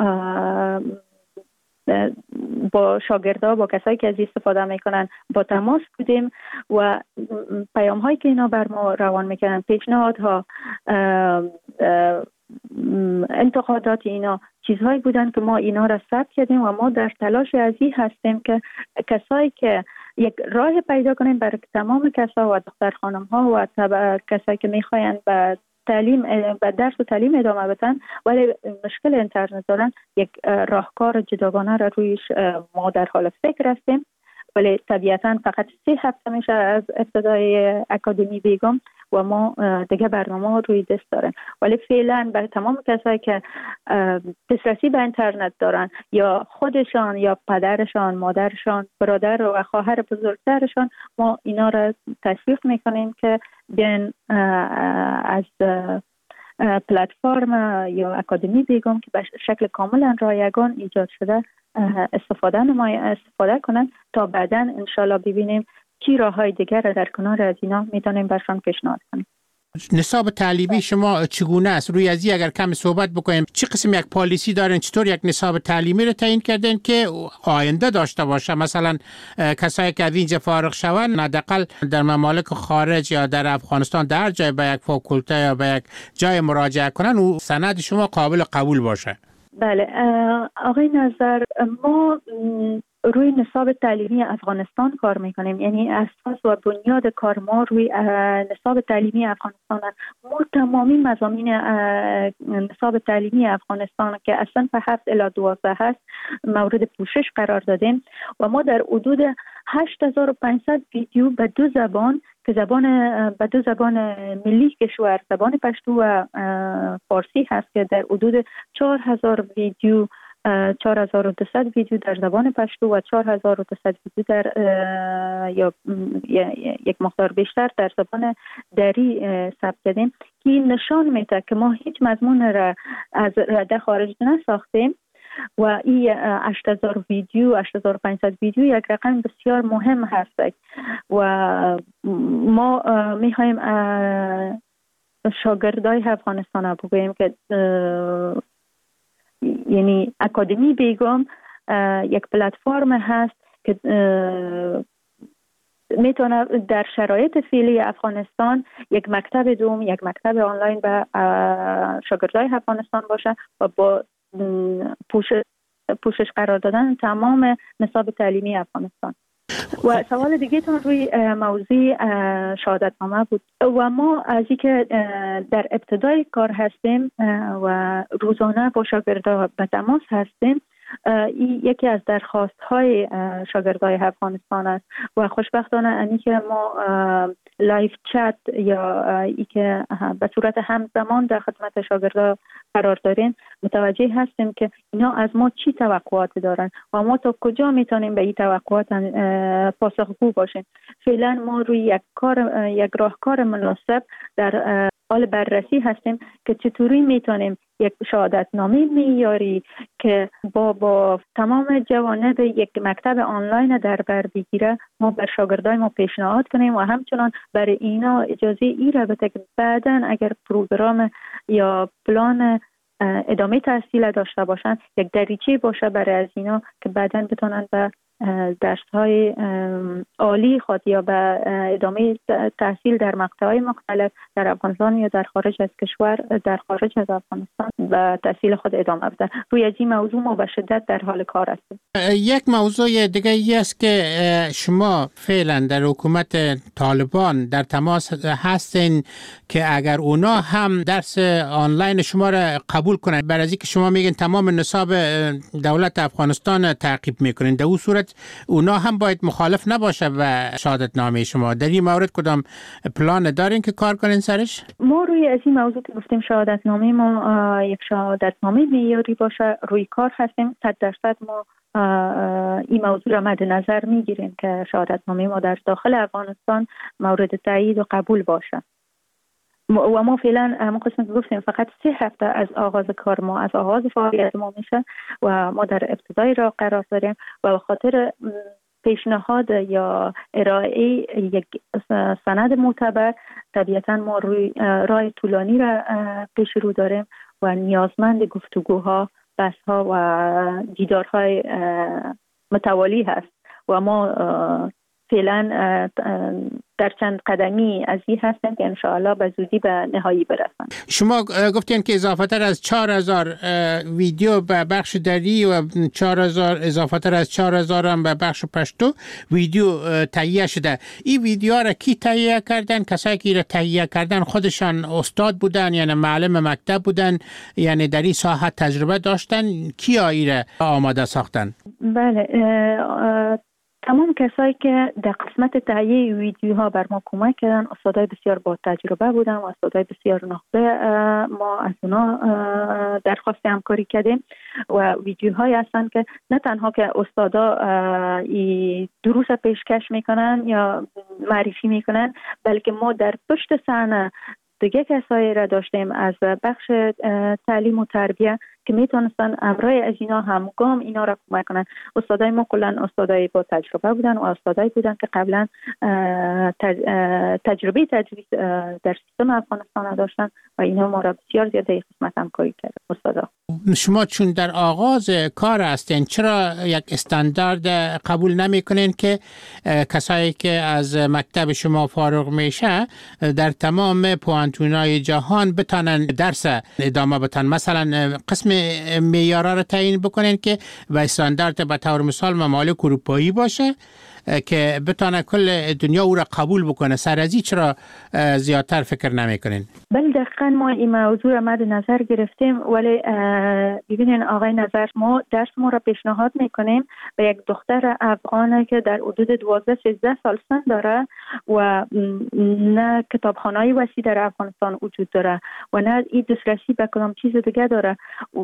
با شاگردها، با کسایی که از استفاده میکنن با تماس بودیم و پیام هایی که اینا بر ما روان میکنن، پیشنهادها، انتقادات اینا چیزهایی بودن که ما اینا را ثبت کردیم و ما در تلاش از این هستیم که کسایی که یک راه پیدا کنیم برای تمام کسا و دختر خانم ها و کسایی که میخواین به درس و تعلیم ادامه بدن ولی مشکل اینترنت دارن، یک راهکار جداگانه را رویش ما در حال فکر هستیم. ولی طبیعتاً فقط 3 هفته میشه از ابتدای اکادمی بیگم و ما دیگه برنامه روی دست داریم. ولی فعلا برای تمام کسایی که دسترسی به اینترنت دارن یا خودشان یا پدرشان، مادرشان، برادر و خواهر بزرگترشان، ما اینا را تشویق میکنیم که بیان از پلتفرم یا اکادمی بیگم که به شکل کاملا رایگان ایجاد شده استفاده کنن تا بعداً انشالله ببینیم چی راه‌های دیگر را در کنار از اینا میتونیم برشان پیشنهاد کنیم. نصاب تعلیمی شما چگونه است؟ روی از اگر کم صحبت بکنیم، چه قسم یک پالیسی دارین؟ چطور یک نصاب تعلیمی رو تعیین کردین که آینده داشته باشه؟ مثلا کسایی که از اینجا فارغ شون حداقل در ممالک خارج یا در افغانستان در جای به یک فاکولته یا به یک جای مراجعه کنن و سند شما قابل قبول باشه. بله آقای نظر، ما روی نصاب تعلیمی افغانستان کار میکنیم، یعنی اساس و بنیاد کار ما روی نصاب تعلیمی افغانستان است. ما تمامی مضامین نصاب تعلیمی افغانستان که اصلا به 7 الی 12 هست مورد پوشش قرار دادیم و ما در حدود 8500 ویدیو به 2 زبان که به 2 زبان ملی کشور، زبان پشتو و فارسی هست که در حدود 4000 ویدیو 4200 ویدیو در زبان پشتو و 4200 ویدیو در یا یک مقدار بیشتر در زبان دری ثبت کردیم که نشان میده که ما هیچ مضمون را از رده خارج نساختیم و این 8000 ویدیو 8500 ویدیو یک رقم بسیار مهم هست و ما میخوایم شاگردای افغانستان بگوییم که یعنی اکادمی بیگم یک پلتفرم هست که میتونه در شرایط فعلی افغانستان یک مکتب دوم، یک مکتب آنلاین به شاگردای افغانستان باشه و با پوشش قرار دادن تمام نصاب تعلیمی افغانستان. و سوال دیگه تون روی موضوع شهادتنامه بود و ما از اینکه در ابتدای کار هستیم و روزانه با شاگردان به تماس هستیم، این یکی از درخواست‌های شاگردای افغانستان است و خوشبختانه اینی که ما لایف چت یا ای که به صورت همزمان در خدمت شاگردان قرار داریم متوجه هستیم که اینا از ما چی توقعات دارن و ما تا کجا میتونیم به این توقعات پاسخگو باشیم. فعلا ما روی یک راهکار مناسب در حال بررسی هستیم که چطوری میتونیم یک شهادتنامه معیاری که با تمام جوانب یک مکتب آنلاین در بر بگیره ما بر شاگردای ما پیشنهاد کنیم و همچنان برای اینا اجازه ای را بده که بعداً اگر پروگرام یا پلان ادامه تحصیل داشته باشن یک دریچه باشه برای از اینا که بعداً بتونن به درس‌های عالی خود یا به ادامه تحصیل در مقطع‌های مختلف در افغانستان یا در خارج از کشور، در خارج از افغانستان به تحصیل خود ادامه بدن. روی از این موضوع ما به شدت در حال کار هستیم. یک موضوع دیگه ای است که شما فعلا در حکومت طالبان در تماس هستین که اگر اونا هم درس آنلاین شما را قبول کنن، برای اینکه شما میگین تمام نصاب دولت افغانستان تعقیب میکنین، در اون صورت اونا هم باید مخالف نباشه و شهادتنامه شما. در این مورد کدام پلان دارین که کار کنین سرش؟ ما روی از این موضوع که گفتیم شهادتنامه ما یک شهادتنامه معیاری باشه روی کار هستیم. 100% ما این موضوع را مد نظر میگیریم که شهادتنامه ما در داخل افغانستان مورد تایید و قبول باشه. و ما فعلا ما قسمت گفتیم فقط 3 هفته از آغاز کار ما، از آغاز فعالیت ما میشه و ما در ابتدای راه قرار داریم و به خاطر پیشنهاد یا ارائه یک سند معتبر طبیعتا ما روی راه طولانی را پیش رو داریم و نیازمند گفتگوها، بحث‌ها و دیدارهای متوالی هست و ما فعلا در چند قدمی از این هستیم که انشاءالله به زودی به نهایی برسن. شما گفتین که اضافه تر از 4000 ویدیو به بخش دری و 4000 اضافه تر از 4000 هم به بخش پشتو ویدیو تهیه شده. این ویدیوها را کی تهیه کردن؟ کسایی که را تهیه کردن خودشان استاد بودن یعنی معلم مکتب بودن، یعنی در این ساحه تجربه داشتن؟ کیا این را آماده ساختن؟ بله، تمام کسایی که در قسمت تهیه ویدیوها بر ما کمک کردن استادای بسیار با تجربه بودن و استادای بسیار نخبه. ما از اونا درخواست همکاری کردیم و ویدیوهایی هستن که نه تنها که استادا دروس پیشکش میکنن یا معرفی میکنن، بلکه ما در پشت صحنه دیگه کسایی را داشتیم از بخش تعلیم و تربیه که میتونستن امرای از اینا همگام اینا را کمک کنن. استادای ما کلن استادای با تجربه بودن و استادایی بودن که قبلا تجربه تدریس در سیستم افغانستان داشتن و اینا ما را بسیار زیاده قسمت همکاری کرد. استادا شما چون در آغاز کار هستین چرا یک استاندارد قبول نمیکنین که کسایی که از مکتب شما فارغ میشه در تمام پوانتونای جهان بتانن درس ادامه بدن؟ مثلا قسم معیارا رو تعیین بکنین که و استاندارد به طور مثال ممالک اروپایی باشه که بتونه کل دنیا او را قبول بکنه. سر از چرا زیادتر فکر نمیکنین؟ بله دقیقاً ما این موضوع را مد نظر گرفتیم، ولی ببینین آقای نظر، ما درس ما را پیشنهاد میکنیم به یک دختر افغانه که در حدود 12-13 سال سن داره و نه کتابخانه‌ای وسیع در افغانستان وجود داره و نه این دسترسی به کدام چیز دیگه داره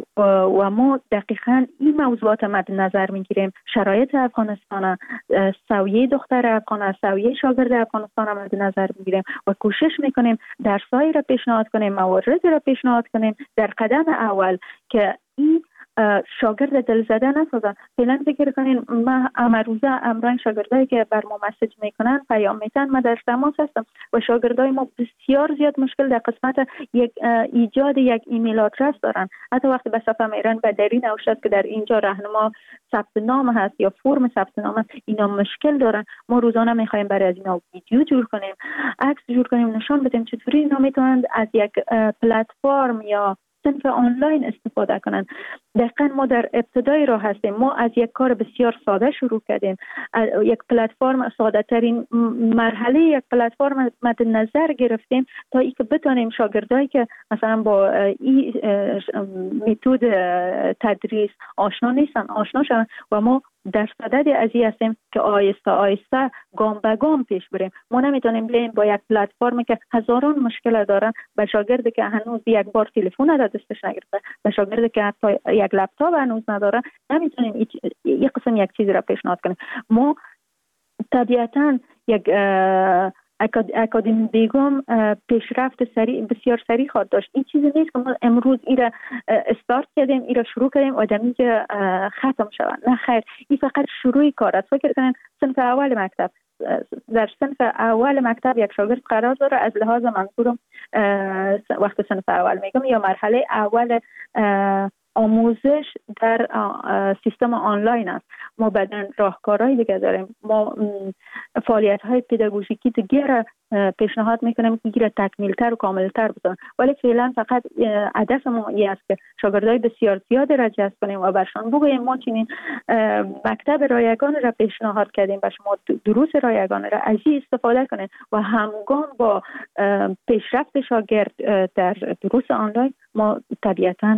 و ما دقیقاً این موضوعات مد نظر میگیریم. شرایط افغانستان، سویه دختر افغان، سویه شاگرد افغانستان را مد نظر میگیریم و کوشش میکنیم درسایی را پیشنهاد کنیم، موارد را پیشنهاد کنیم در قدم اول که این شاگرد دلزده نسازن. فعلا فکر کنین ما امروزه امران شاگردایی که بر ما مسیج میکنن پیام میتن، ما در تماس هستم و شاگردای ما بسیار زیاد مشکل در قسمت ایجاد یک ایمیل آدرس دارن. حتی وقتی به صفحه میرن به دری نوشته که در اینجا راهنما ثبت نام هست یا فرم ثبت نام هست، اینا مشکل دارن. ما روزانه میخوایم برای از اینا ویدیو جور کنیم، عکس جور کنیم، نشان بدیم چطوری اینا میتونن از یک پلتفرم یا صنف آنلاین استفاده کنن. دقیقاً ما در ابتدای راه هستیم. ما از یک کار بسیار ساده شروع کردیم، یک پلتفرم ساده ترین مرحله یک پلتفرم مد نظر گرفتیم تا اینکه بتونیم شاگردایی که مثلا با این متد تدریس آشنا نیستن آشنا شون و ما در صدد از این هستیم که آیسته آیسته گام به گام پیش بریم. ما نمیتونیم بریم با یک پلتفرمی که هزاران مشکل دارن به شاگردی که هنوز یک بار تلفن را دستش نگرفته، به شاگردی که حتی یک لپتاپ هنوز نداره، نمیتونیم یک قسم یک چیزی را پیشنهاد کنیم. ما طبیعتاً یک اکادمی بیگم پیشرفت بسیار سریع خواهد داشت. این چیزی نیست که ما امروز این را استارت کردیم، این را شروع کردیم و دمی که ختم شود. نه خیر، این فقط شروع کار است. فکر کنین صنف اول مکتب، در صنف اول مکتب یک شاگرد قرار داره، از لحاظ منظورم وقت صنف اول میگم یا مرحله اول آموزش در سیستم آنلاین است. ما بعدن راهکارهای دیگه داریم، ما فعالیت‌های پداگوژیکی دیگه را پیشنهاد میکنیم که دیگه تکمیل‌تر و کامل‌تر بکنن، ولی فعلا فقط هدف ما این است که شاگردای بسیار زیاد را جذب کنیم و برشان بگوییم ما چنین مکتب رایگان را پیشنهاد کردیم و شما دروس رایگان را از این استفاده کنید و همگام با پیشرفت شاگرد در دروس آنلاین ما طبیعتاً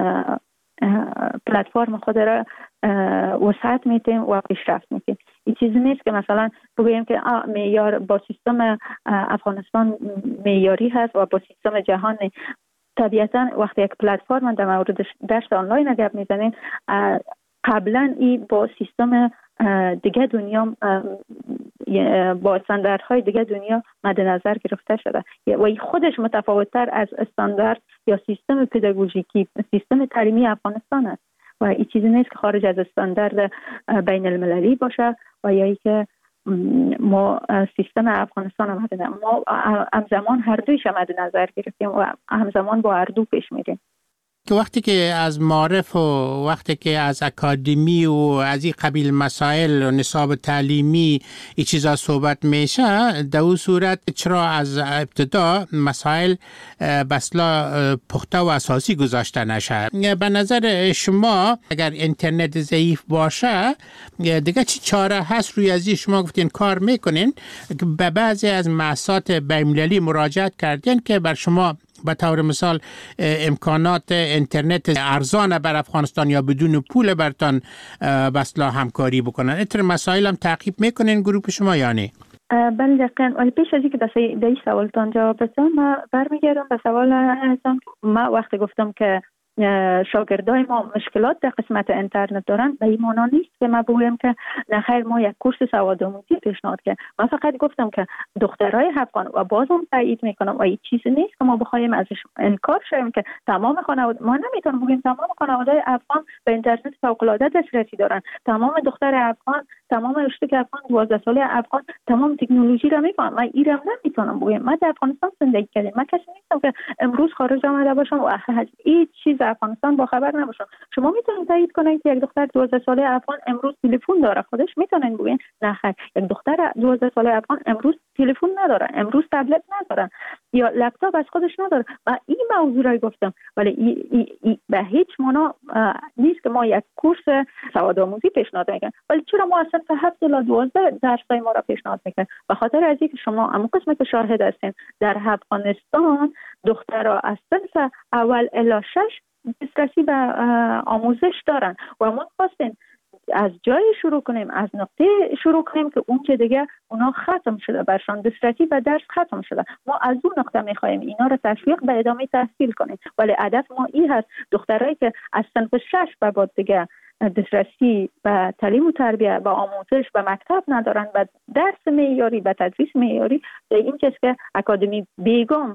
پلتفرم خود را وسعت میدیم و پیشرفت میدیم. این چیزی نیست که مثلا بگوییم که معیار با سیستم افغانستان معیاری هست و با سیستم جهانی. طبیعتاً وقتی یک پلتفرم در مورد درس آنلاین گپ میزنیم، قبلا این با سیستم دیگه دنیا با استانداردهای دیگه دنیا مد نظر گرفته شده و این خودش متفاوت‌تر از استاندارد یا سیستم پداگوژیکی سیستم تعلیمی افغانستان است و این چیزی نیست که خارج از استاندارد بین المللی باشه و یا که ما سیستم افغانستان آمده ما همزمان هر دویش مد نظر گرفتیم و همزمان با هر دو پیش میریم. که وقتی که از معارف و وقتی که از اکادمی و از این قبیل مسائل و نصاب تعلیمی این چیزا صحبت میشه، در اون صورت چرا از ابتدا مسائل بسلا پخته و اساسی گذاشته نشه؟ به نظر شما اگر اینترنت ضعیف باشه دیگه چی چاره هست روی ازی؟ شما گفتین کار میکنین، به بعضی از مؤسسات بین‌المللی مراجعت کردین که بر شما به طور مثال امکانات اینترنت ارزان بر افغانستان یا بدون پول برتان بسلا همکاری بکنن. اینطور مسائل هم تعقیب میکنین گروه شما یا نه؟ بله دقیقاً. ولی پیش از اینکه در این سوالتان جواب بدم ما برمیگردم به سوال ازم. ما وقتی گفتم که شاگردای ما مشکلات در قسمت اینترنت دارن به این معنا نیست که ما بگویم که نه خیر ما یک کورس سوادآموزی پیشنهاد کردیم. من فقط گفتم که دخترای افغان و بازم تایید میکنم و این چیزی نیست که ما بخوایم ازش انکار شیم که تمام خانواده ما نمیتونیم بگیم تمام خانواده‌های افغان به اینترنت فوق العاده دسترسی دارن، تمام دختر افغان، تمام اشتک افغان، 12 ساله افغان تمام تکنولوژی را میفهمن. من ایران نمیتونم بگم. من در افغانستان زندگی کردم. من کسی نیستم که امروز خارج آمده باشم و هیچ چیز افغانستان با خبر نباشم. شما میتونید تایید کنید که یک دختر 12 ساله افغان امروز تلفن داره، خودش میتونن بگین نه خیر یک دختر 12 ساله افغان امروز تلفن نداره، امروز تبلت نداره یا لپتاپ از خودش نداره. و این موضوع را گفتم ولی به هیچ معنا نیست که ما یک کورس سوادآموزی پیشنهاد میکنیم. ولی چرا ما اصلا 7 تا 12 درسای ما را پیشنهاد میکنیم؟ به خاطر از اینکه شما اما قسمت که شاهد هستین در افغانستان دخترها از صنف اول الی 6 دسترسی به آموزش دارن و ما خواستیم از جای شروع کنیم، از نقطه شروع کنیم که اون که دیگه اونا ختم شده برشان دسترسی و درس ختم شده. ما از اون نقطه میخوایم اینا رو تشویق به ادامه تحصیل کنیم. ولی هدف ما این هست دخترایی که از صنف 6 به بعد دیگه دسترسی به تعلیم و تربیت، به آموزش، به مکتب ندارن، به درس معیاری، به تدریس معیاری، این چیز که اکادمی بیگم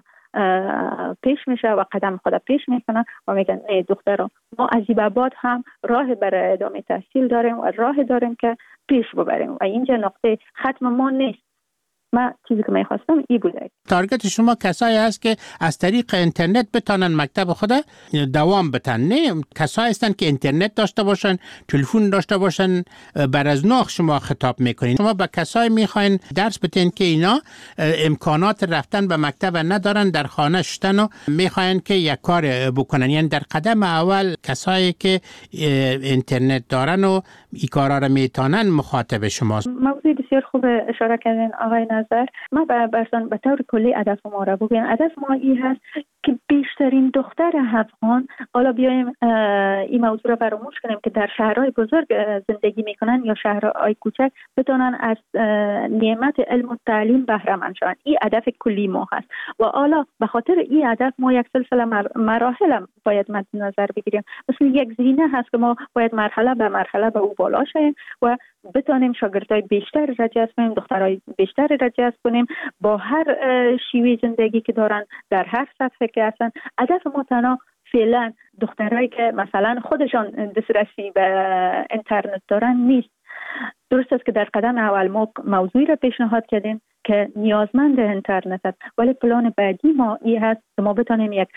پیش میشه و قدم خود پیش میکنن و میگن ای دختران ما از این بعد هم راه برای ادامه تحصیل داریم و راه داریم که پیش ببریم و اینجا نقطه ختم ما نیست. من چیزی که میخواستم این بوده. تارگت شما کسایی هست که از طریق اینترنت بتانن مکتب خود دوام بتن، نه کسایی هستن که اینترنت داشته باشن، تلفن داشته باشن. بر از نوع شما خطاب میکنین. شما به کسایی میخواین درس بتین که اینا امکانات رفتن به مکتب ندارن، در خانه شدن و میخواین که یک کار بکنن. یعنی در قدم اول کسایی که اینترنت دارن و این کارا رو میتونن مخاطب شماست. موضوع بسیار خوب اشاره کردین آقای نظر. ما برسان به طور کلی هدف ما را بگیم. هدف ما این هست که بیشترین دختر افغان، حالا بیایم این موضوع را فراموش کنیم که در شهرهای بزرگ زندگی میکنن یا شهرهای کوچک بتونن از نعمت علم و تعلیم بهره مند شوند. این هدف کلی ما هست و حالا به خاطر این هدف ما یک سلسله مراحل باید مد نظر بگیریم. مثل یک زینه هست که ما باید مرحله به مرحله به او بالا شیم و بتونیم شاگردای بیشتر را جذب کنیم، دخترای بیشتر را جذب کنیم با هر شیوه زندگی که دارن در هر سطح که هستن. هدف ما تنها فعلا دخترایی که مثلا خودشان دسترسی به اینترنت دارن نیست. درست است که در قدم اول ما موضوعی را پیشنهاد کردیم که نیازمند اینترنت است، ولی پلان بعدی ما این هست که ما بتونیم یک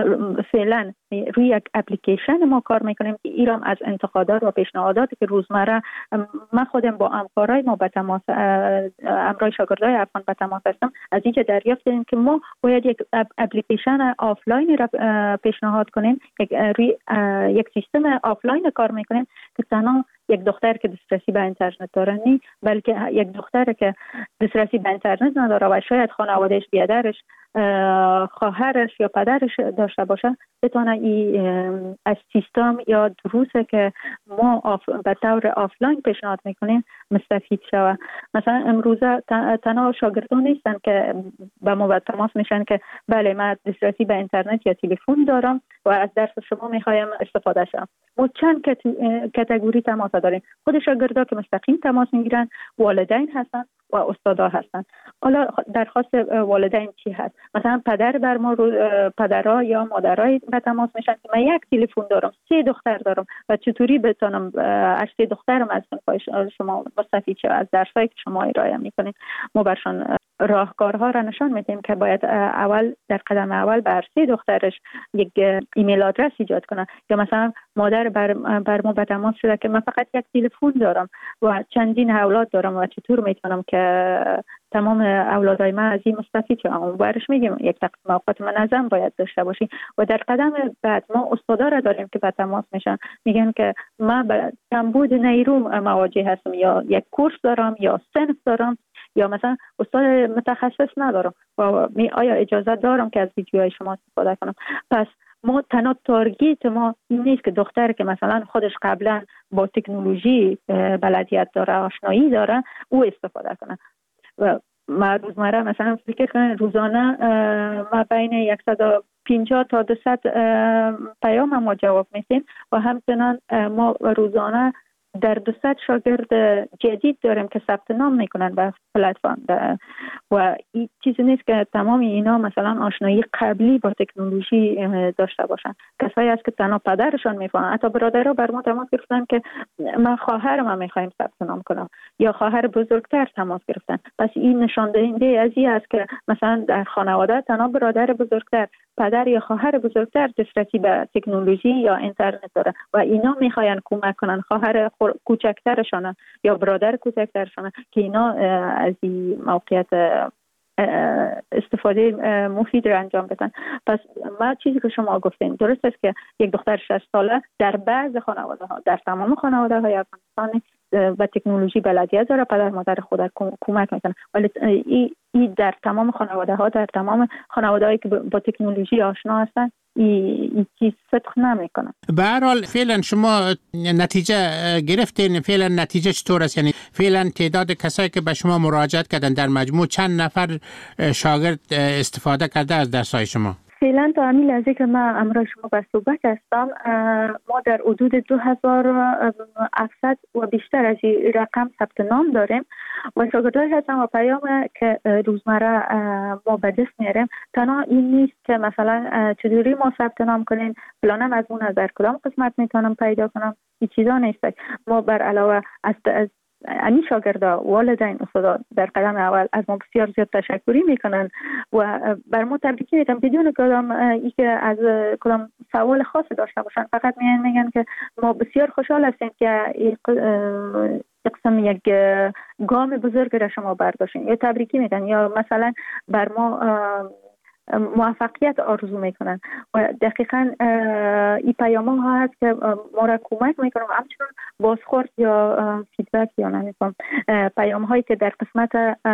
فعلا روی یک اپلیکیشن ما کار میکنیم که ایران از انتقادات و پیشنهاداتی که روزمره من خودم با همکارای ما به تماس همراه شاگردای افغان به تماس هستم، از اینکه دریافت کردیم که ما باید یک اپلیکیشن آفلاین را پیشنهاد کنیم، یک سیستم آفلاین کار میکنیم که تنها یک دختر که دسترسی به اینترنت داره نه، بلکه یک دختر که دسترسی به اینترنت نداره و شاید خانوادهش بیادرش، خواهرش یا پدرش داشته باشه بتونه از سیستم یا دروسی که ما به طور آفلاین پیشنهاد میکنیم مستفید شود. مثلا امروزه تنها شاگردان نیستن که با ما به تماس میشن که بله من دسترسی به اینترنت یا تلفن دارم و از درس شما میخوایم استفاده شم. ما چند کاتگوری تماس داریم. خود شاگردا که مستقیم تماس میگیرن، والدین هستن و استادا هستن. حالا درخواست والدین چی هست؟ مثلا پدر بر ما پدرها یا مادرای به تماس میشن که من یک تلفن دارم، 3 دختر دارم و چطوری بتونم از 3 دخترم از شما مستفید شم، از درسایی که شما ارائه میکنید. ما برشان راهکارها را نشان میدیم که باید اول در قدم اول بر 3 دخترش یک ایمیل آدرس ایجاد کنه، یا مثلا مادر بر ما به تماس شده که من فقط یک تلفن دارم و چندین اولاد دارم و چطور میتونم که تمام اولادای من از این مستفید شدن. برش میگیم یک تقسیم اوقات منظم باید داشته باشی. و در قدم بعد ما استادا را داریم که به تماس میشن، میگن که من به کمبود نیرو مواجه هستم، یا یک کورس دارم یا صنف دارم، یا مثلا استاد متخصص ندارم و آیا اجازه دارم که از ویدیوهای شما استفاده کنم. پس ما تنها تارگت ما این نیست که دختر که مثلا خودش قبلا با تکنولوژی بلدیت داره، آشنایی داره، او استفاده کنه. و ما روزمره مثلا فکر کنم روزانه ما بین 150 تا 200 پیام ما جواب میدیم و همچنان ما روزانه در 200 شاگرد جدید داریم که ثبت نام میکنن به پلتفرم. و این چیزی نیست که تمام اینا مثلا آشنایی قبلی با تکنولوژی داشته باشن. کسایی است که تنها پدرشان میفهمن. حتی برادرها بر ما تماس گرفتن که من خواهرم میخوایم ثبت نام کنم، یا خواهر بزرگتر تماس گرفتن. پس این نشان دهنده از این است که مثلا در خانواده تنها برادر بزرگتر، پدر یا خواهر بزرگتر دسترسی به تکنولوژی یا اینترنت داره و اینا میخواین کمک کنن خواهر کوچکترشان یا برادر کوچکترشان که اینا از این موقعیت استفاده مفید را انجام بدن. پس ما چیزی که شما گفتین درست است که یک دختر 6 ساله در بعض خانواده ها، در تمام خانواده های افغانستان با تکنولوژی بلدیت داره، پدر مادر خود کمک میکنه، ولی این در تمام خانواده ها، در تمام خانواده هایی که با تکنولوژی آشنا هستن این چیز صدق نمیکنه. به هر حال فعلا شما نتیجه گرفتین، فعلا نتیجه چطور است؟ یعنی فعلا تعداد کسایی که به شما مراجعت کردن در مجموع چند نفر شاگرد استفاده کرده از درس‌های شما؟ فعلا تا همین لحظه که من امروز شما به صحبت هستم ما در حدود 2700 و بیشتر از این رقم ثبت نام داریم و شاگردای هستن و پیام که روزمره ما به دست میاریم تنها این نیست که مثلا چجوری ما ثبت نام کنیم، فلان مضمون از در کدام قسمت میتونم پیدا کنم، این چیزا نیست. ما بر علاوه از این شاگردا، والدین، استادا در قدم اول از ما بسیار زیاد تشکری میکنن و بر ما تبریکی میگن بدون کدام ای که از کدام سوال خاصی داشته باشن، فقط میگن که ما بسیار خوشحال هستیم که قسم یک گام بزرگ را شما برداشتین، یا تبریکی میگن یا مثلا بر ما موفقیت آرزو میکنن و دقیقاً این پیام ها هست که ما را کمک میکنن. همچنین بازخورد یا فیدبک یا نمیدونم پیام هایی که در قسمت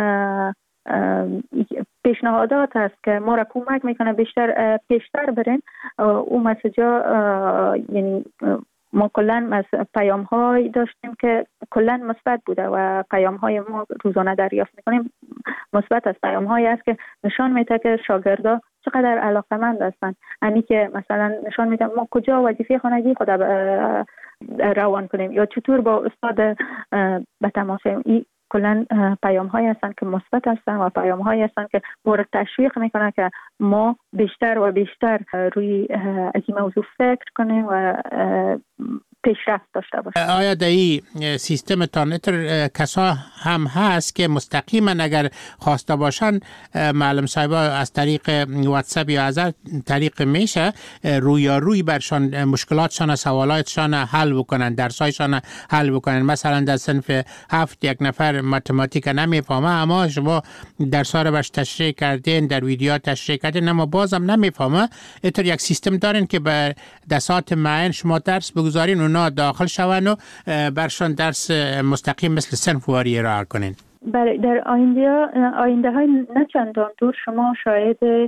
پیشنهادات هست که ما را کمک میکنه بیشتر پیشتر برین. اون مسیجا یعنی ما کلاً پیام های داشتیم که کلاً مثبت بوده و پیام های ما روزانه دریافت میکنیم مثبت از پیام هایی است که نشان میده که شاگردا چقدر علاقه‌مند هستن. همین که مثلا نشان میده ما کجا وظیفه خانگی خود روان کنیم یا چطور با استاد به تماس. این کلاً پیام هایی هستن که مثبت هستن و پیام هایی هستن که ما را تشویق میکنه که ما بیشتر و بیشتر روی از این موضوع فکر کنیم و پیشرفت داشته باشیم. آیا در این سیستم تانتر کسا هم هست که مستقیما اگر خواسته باشن معلم صاحبا از طریق واتساپ یا از طریق میشه روی برشان مشکلاتشان، سوالاتشان حل بکنن، درسایشان حل بکنن؟ مثلا در صنف 7 یک نفر متماتیک نمیفهمه اما شما درس‌ها رو برش تشریح کردین، در ویدیو تشریح کردین اما بازم نمیفهمه، اینطور یک سیستم دارین که به دسات معین شما درس بگذارین اونا داخل شون و برشان درس مستقیم مثل صنف واری ارائه کنین؟ بله، در آینده های نه چندان دور شما شاید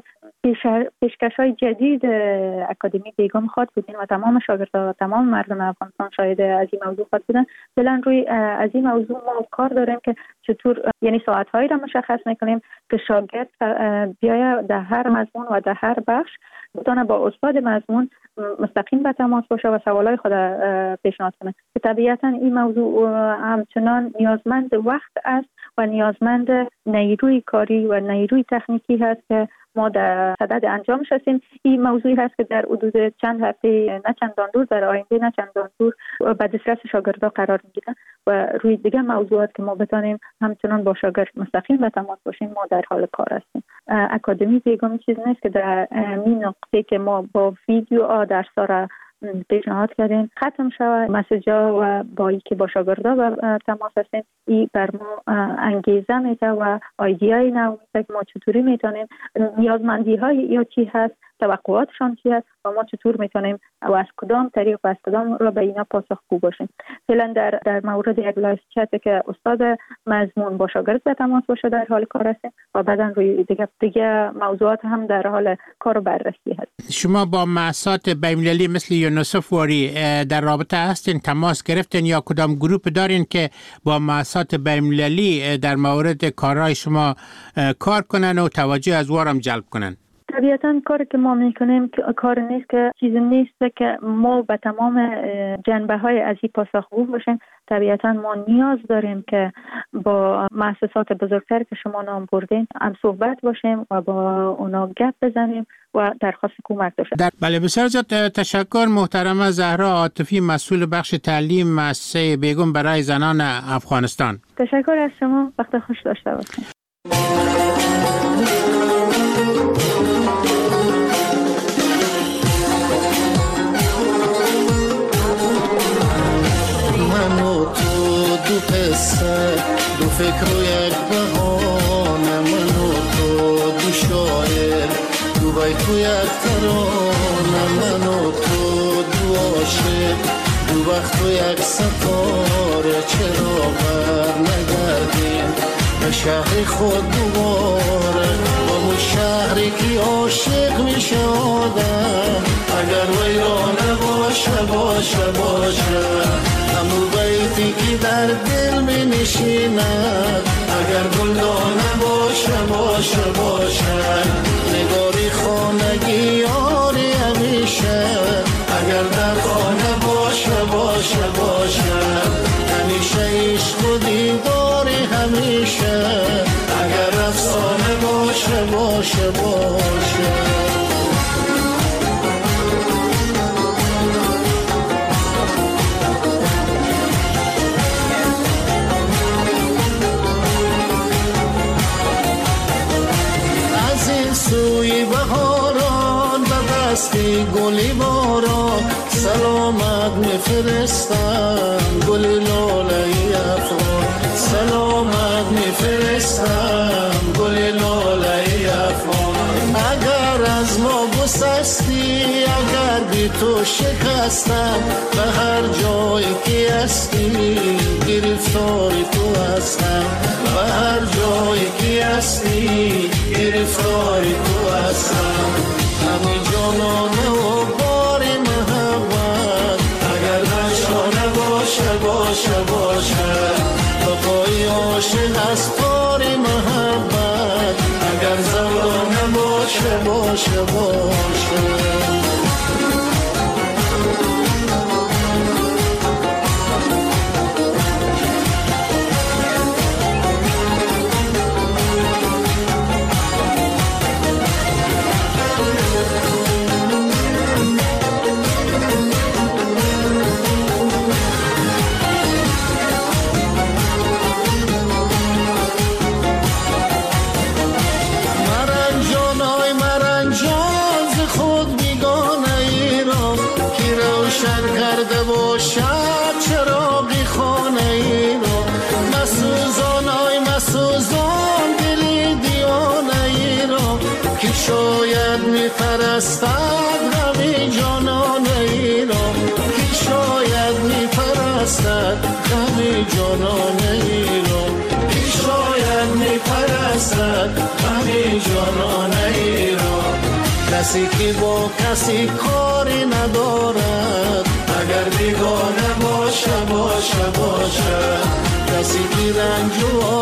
پیشکش‌های جدید اکادمی بیگم خواد بودین و تمام شاگردان و تمام مردم افغانستان شاهد از این موضوع خواد بودن. فعلا روی از این موضوع ما کار داریم که چطور یعنی ساعت‌هایی را مشخص می‌کنیم که شاگرد بیاید در هر مضمون و در هر بخش بتونه با استاد مضمون مستقیم به تماس باشه و سوالای خود پیشنهاد کنه. که طبیعتاً این موضوع همچنان نیازمند وقت است و نیازمند نیروی کاری و نیروی تکنیکی هست که ما در صدد انجامش هستیم. این موضوعی هست که در حدود چند هفته نه چندان دور در آینده نه چندان دور به دسترس شاگردان قرار میگیرن و روی دیگه موضوعات که ما بتونیم همچنان با شاگرد مستقیم به تماس باشیم ما در حال کار هستیم. اکادمی بیگم چیز نیست که در این نقطه که ما با ویدیو درس را پیشنهاد کردیم ختم شود مسیجا و با اینکه با شاگردا به تماس هستیم. این بر ما انگیزه میده و ایده‌ای نو میده که ما چطوری میتونیم نیازمندی های یا چی هست توقعاتشان چی هست و ما چطور میتونیم و از کدام طریق و از کدام را به اینا پاسخگو باشیم. فعلا در مورد یک لایو چت که استاد مضمون با شاگرد به تماس باشه در حال کار هستیم و بعداً روی دیگه موضوعات هم در حال کار و بررسی هست. شما با مؤسسات بین‌المللی مثل یونیسف واری در رابطه هستین، تماس گرفتین یا کدام گروپ دارین که با مؤسسات بین‌المللی در مورد کارهای شما کار کنن و توجه از وارم جلب کنن؟ طبیعتاً کاری که ما میکنیم کار نیست که چیزی نیست که ما به تمام جنبه های از این پاسخگو باشیم. طبیعتاً ما نیاز داریم که با مؤسسات بزرگتر که شما نام بردین هم صحبت باشیم و با اونا گپ بزنیم و درخواست کمک داشته. بله بسیار زیاد تشکر محترمه زهرا عاطفی، مسئول بخش تعلیم مؤسسه بیگم برای زنان افغانستان. تشکر از شما، وقت خوش داشته باشید. دو قصه دو فکر و یک بهانه، من و تو دو شاعر دو بیت و یک ترانه، من و تو دو عاشق دو وقت و یک ستاره، چرا بر نگردیم به شهر خود دوباره، با اون شهری که عاشق میشه آدم اگر ویرانه باشه همون بیتی که در دل می نشیند اگر گلدانه باشه نگاری خانگی یاری همیشه اگر در خانه باشه همیشه عشق و دیداری همیشه اگر افسانه باشه سوی بهاران به دستی گلی باران سلامت میفرستم گل لاله افغان، سلامت میفرستم گل لاله افغان. اگر از ما گسستی اگر بی تو شکستم به هر جایی که هستی گرفتار تو هستم، به هر جایی که هستی گرفتار تو هستم. همین جانانه و بار محبت اگر نشانه باشه بقای عاشق از بار محبت اگر زمانه باشه شاید میپرستد غم جانانه ای را، که شاید میپرستد غم جانانه ای را، که شاید میپرستد غم جانانه ای را. کسی که با کسی کاری ندارد اگر بیگانه باشه کسی که رنج و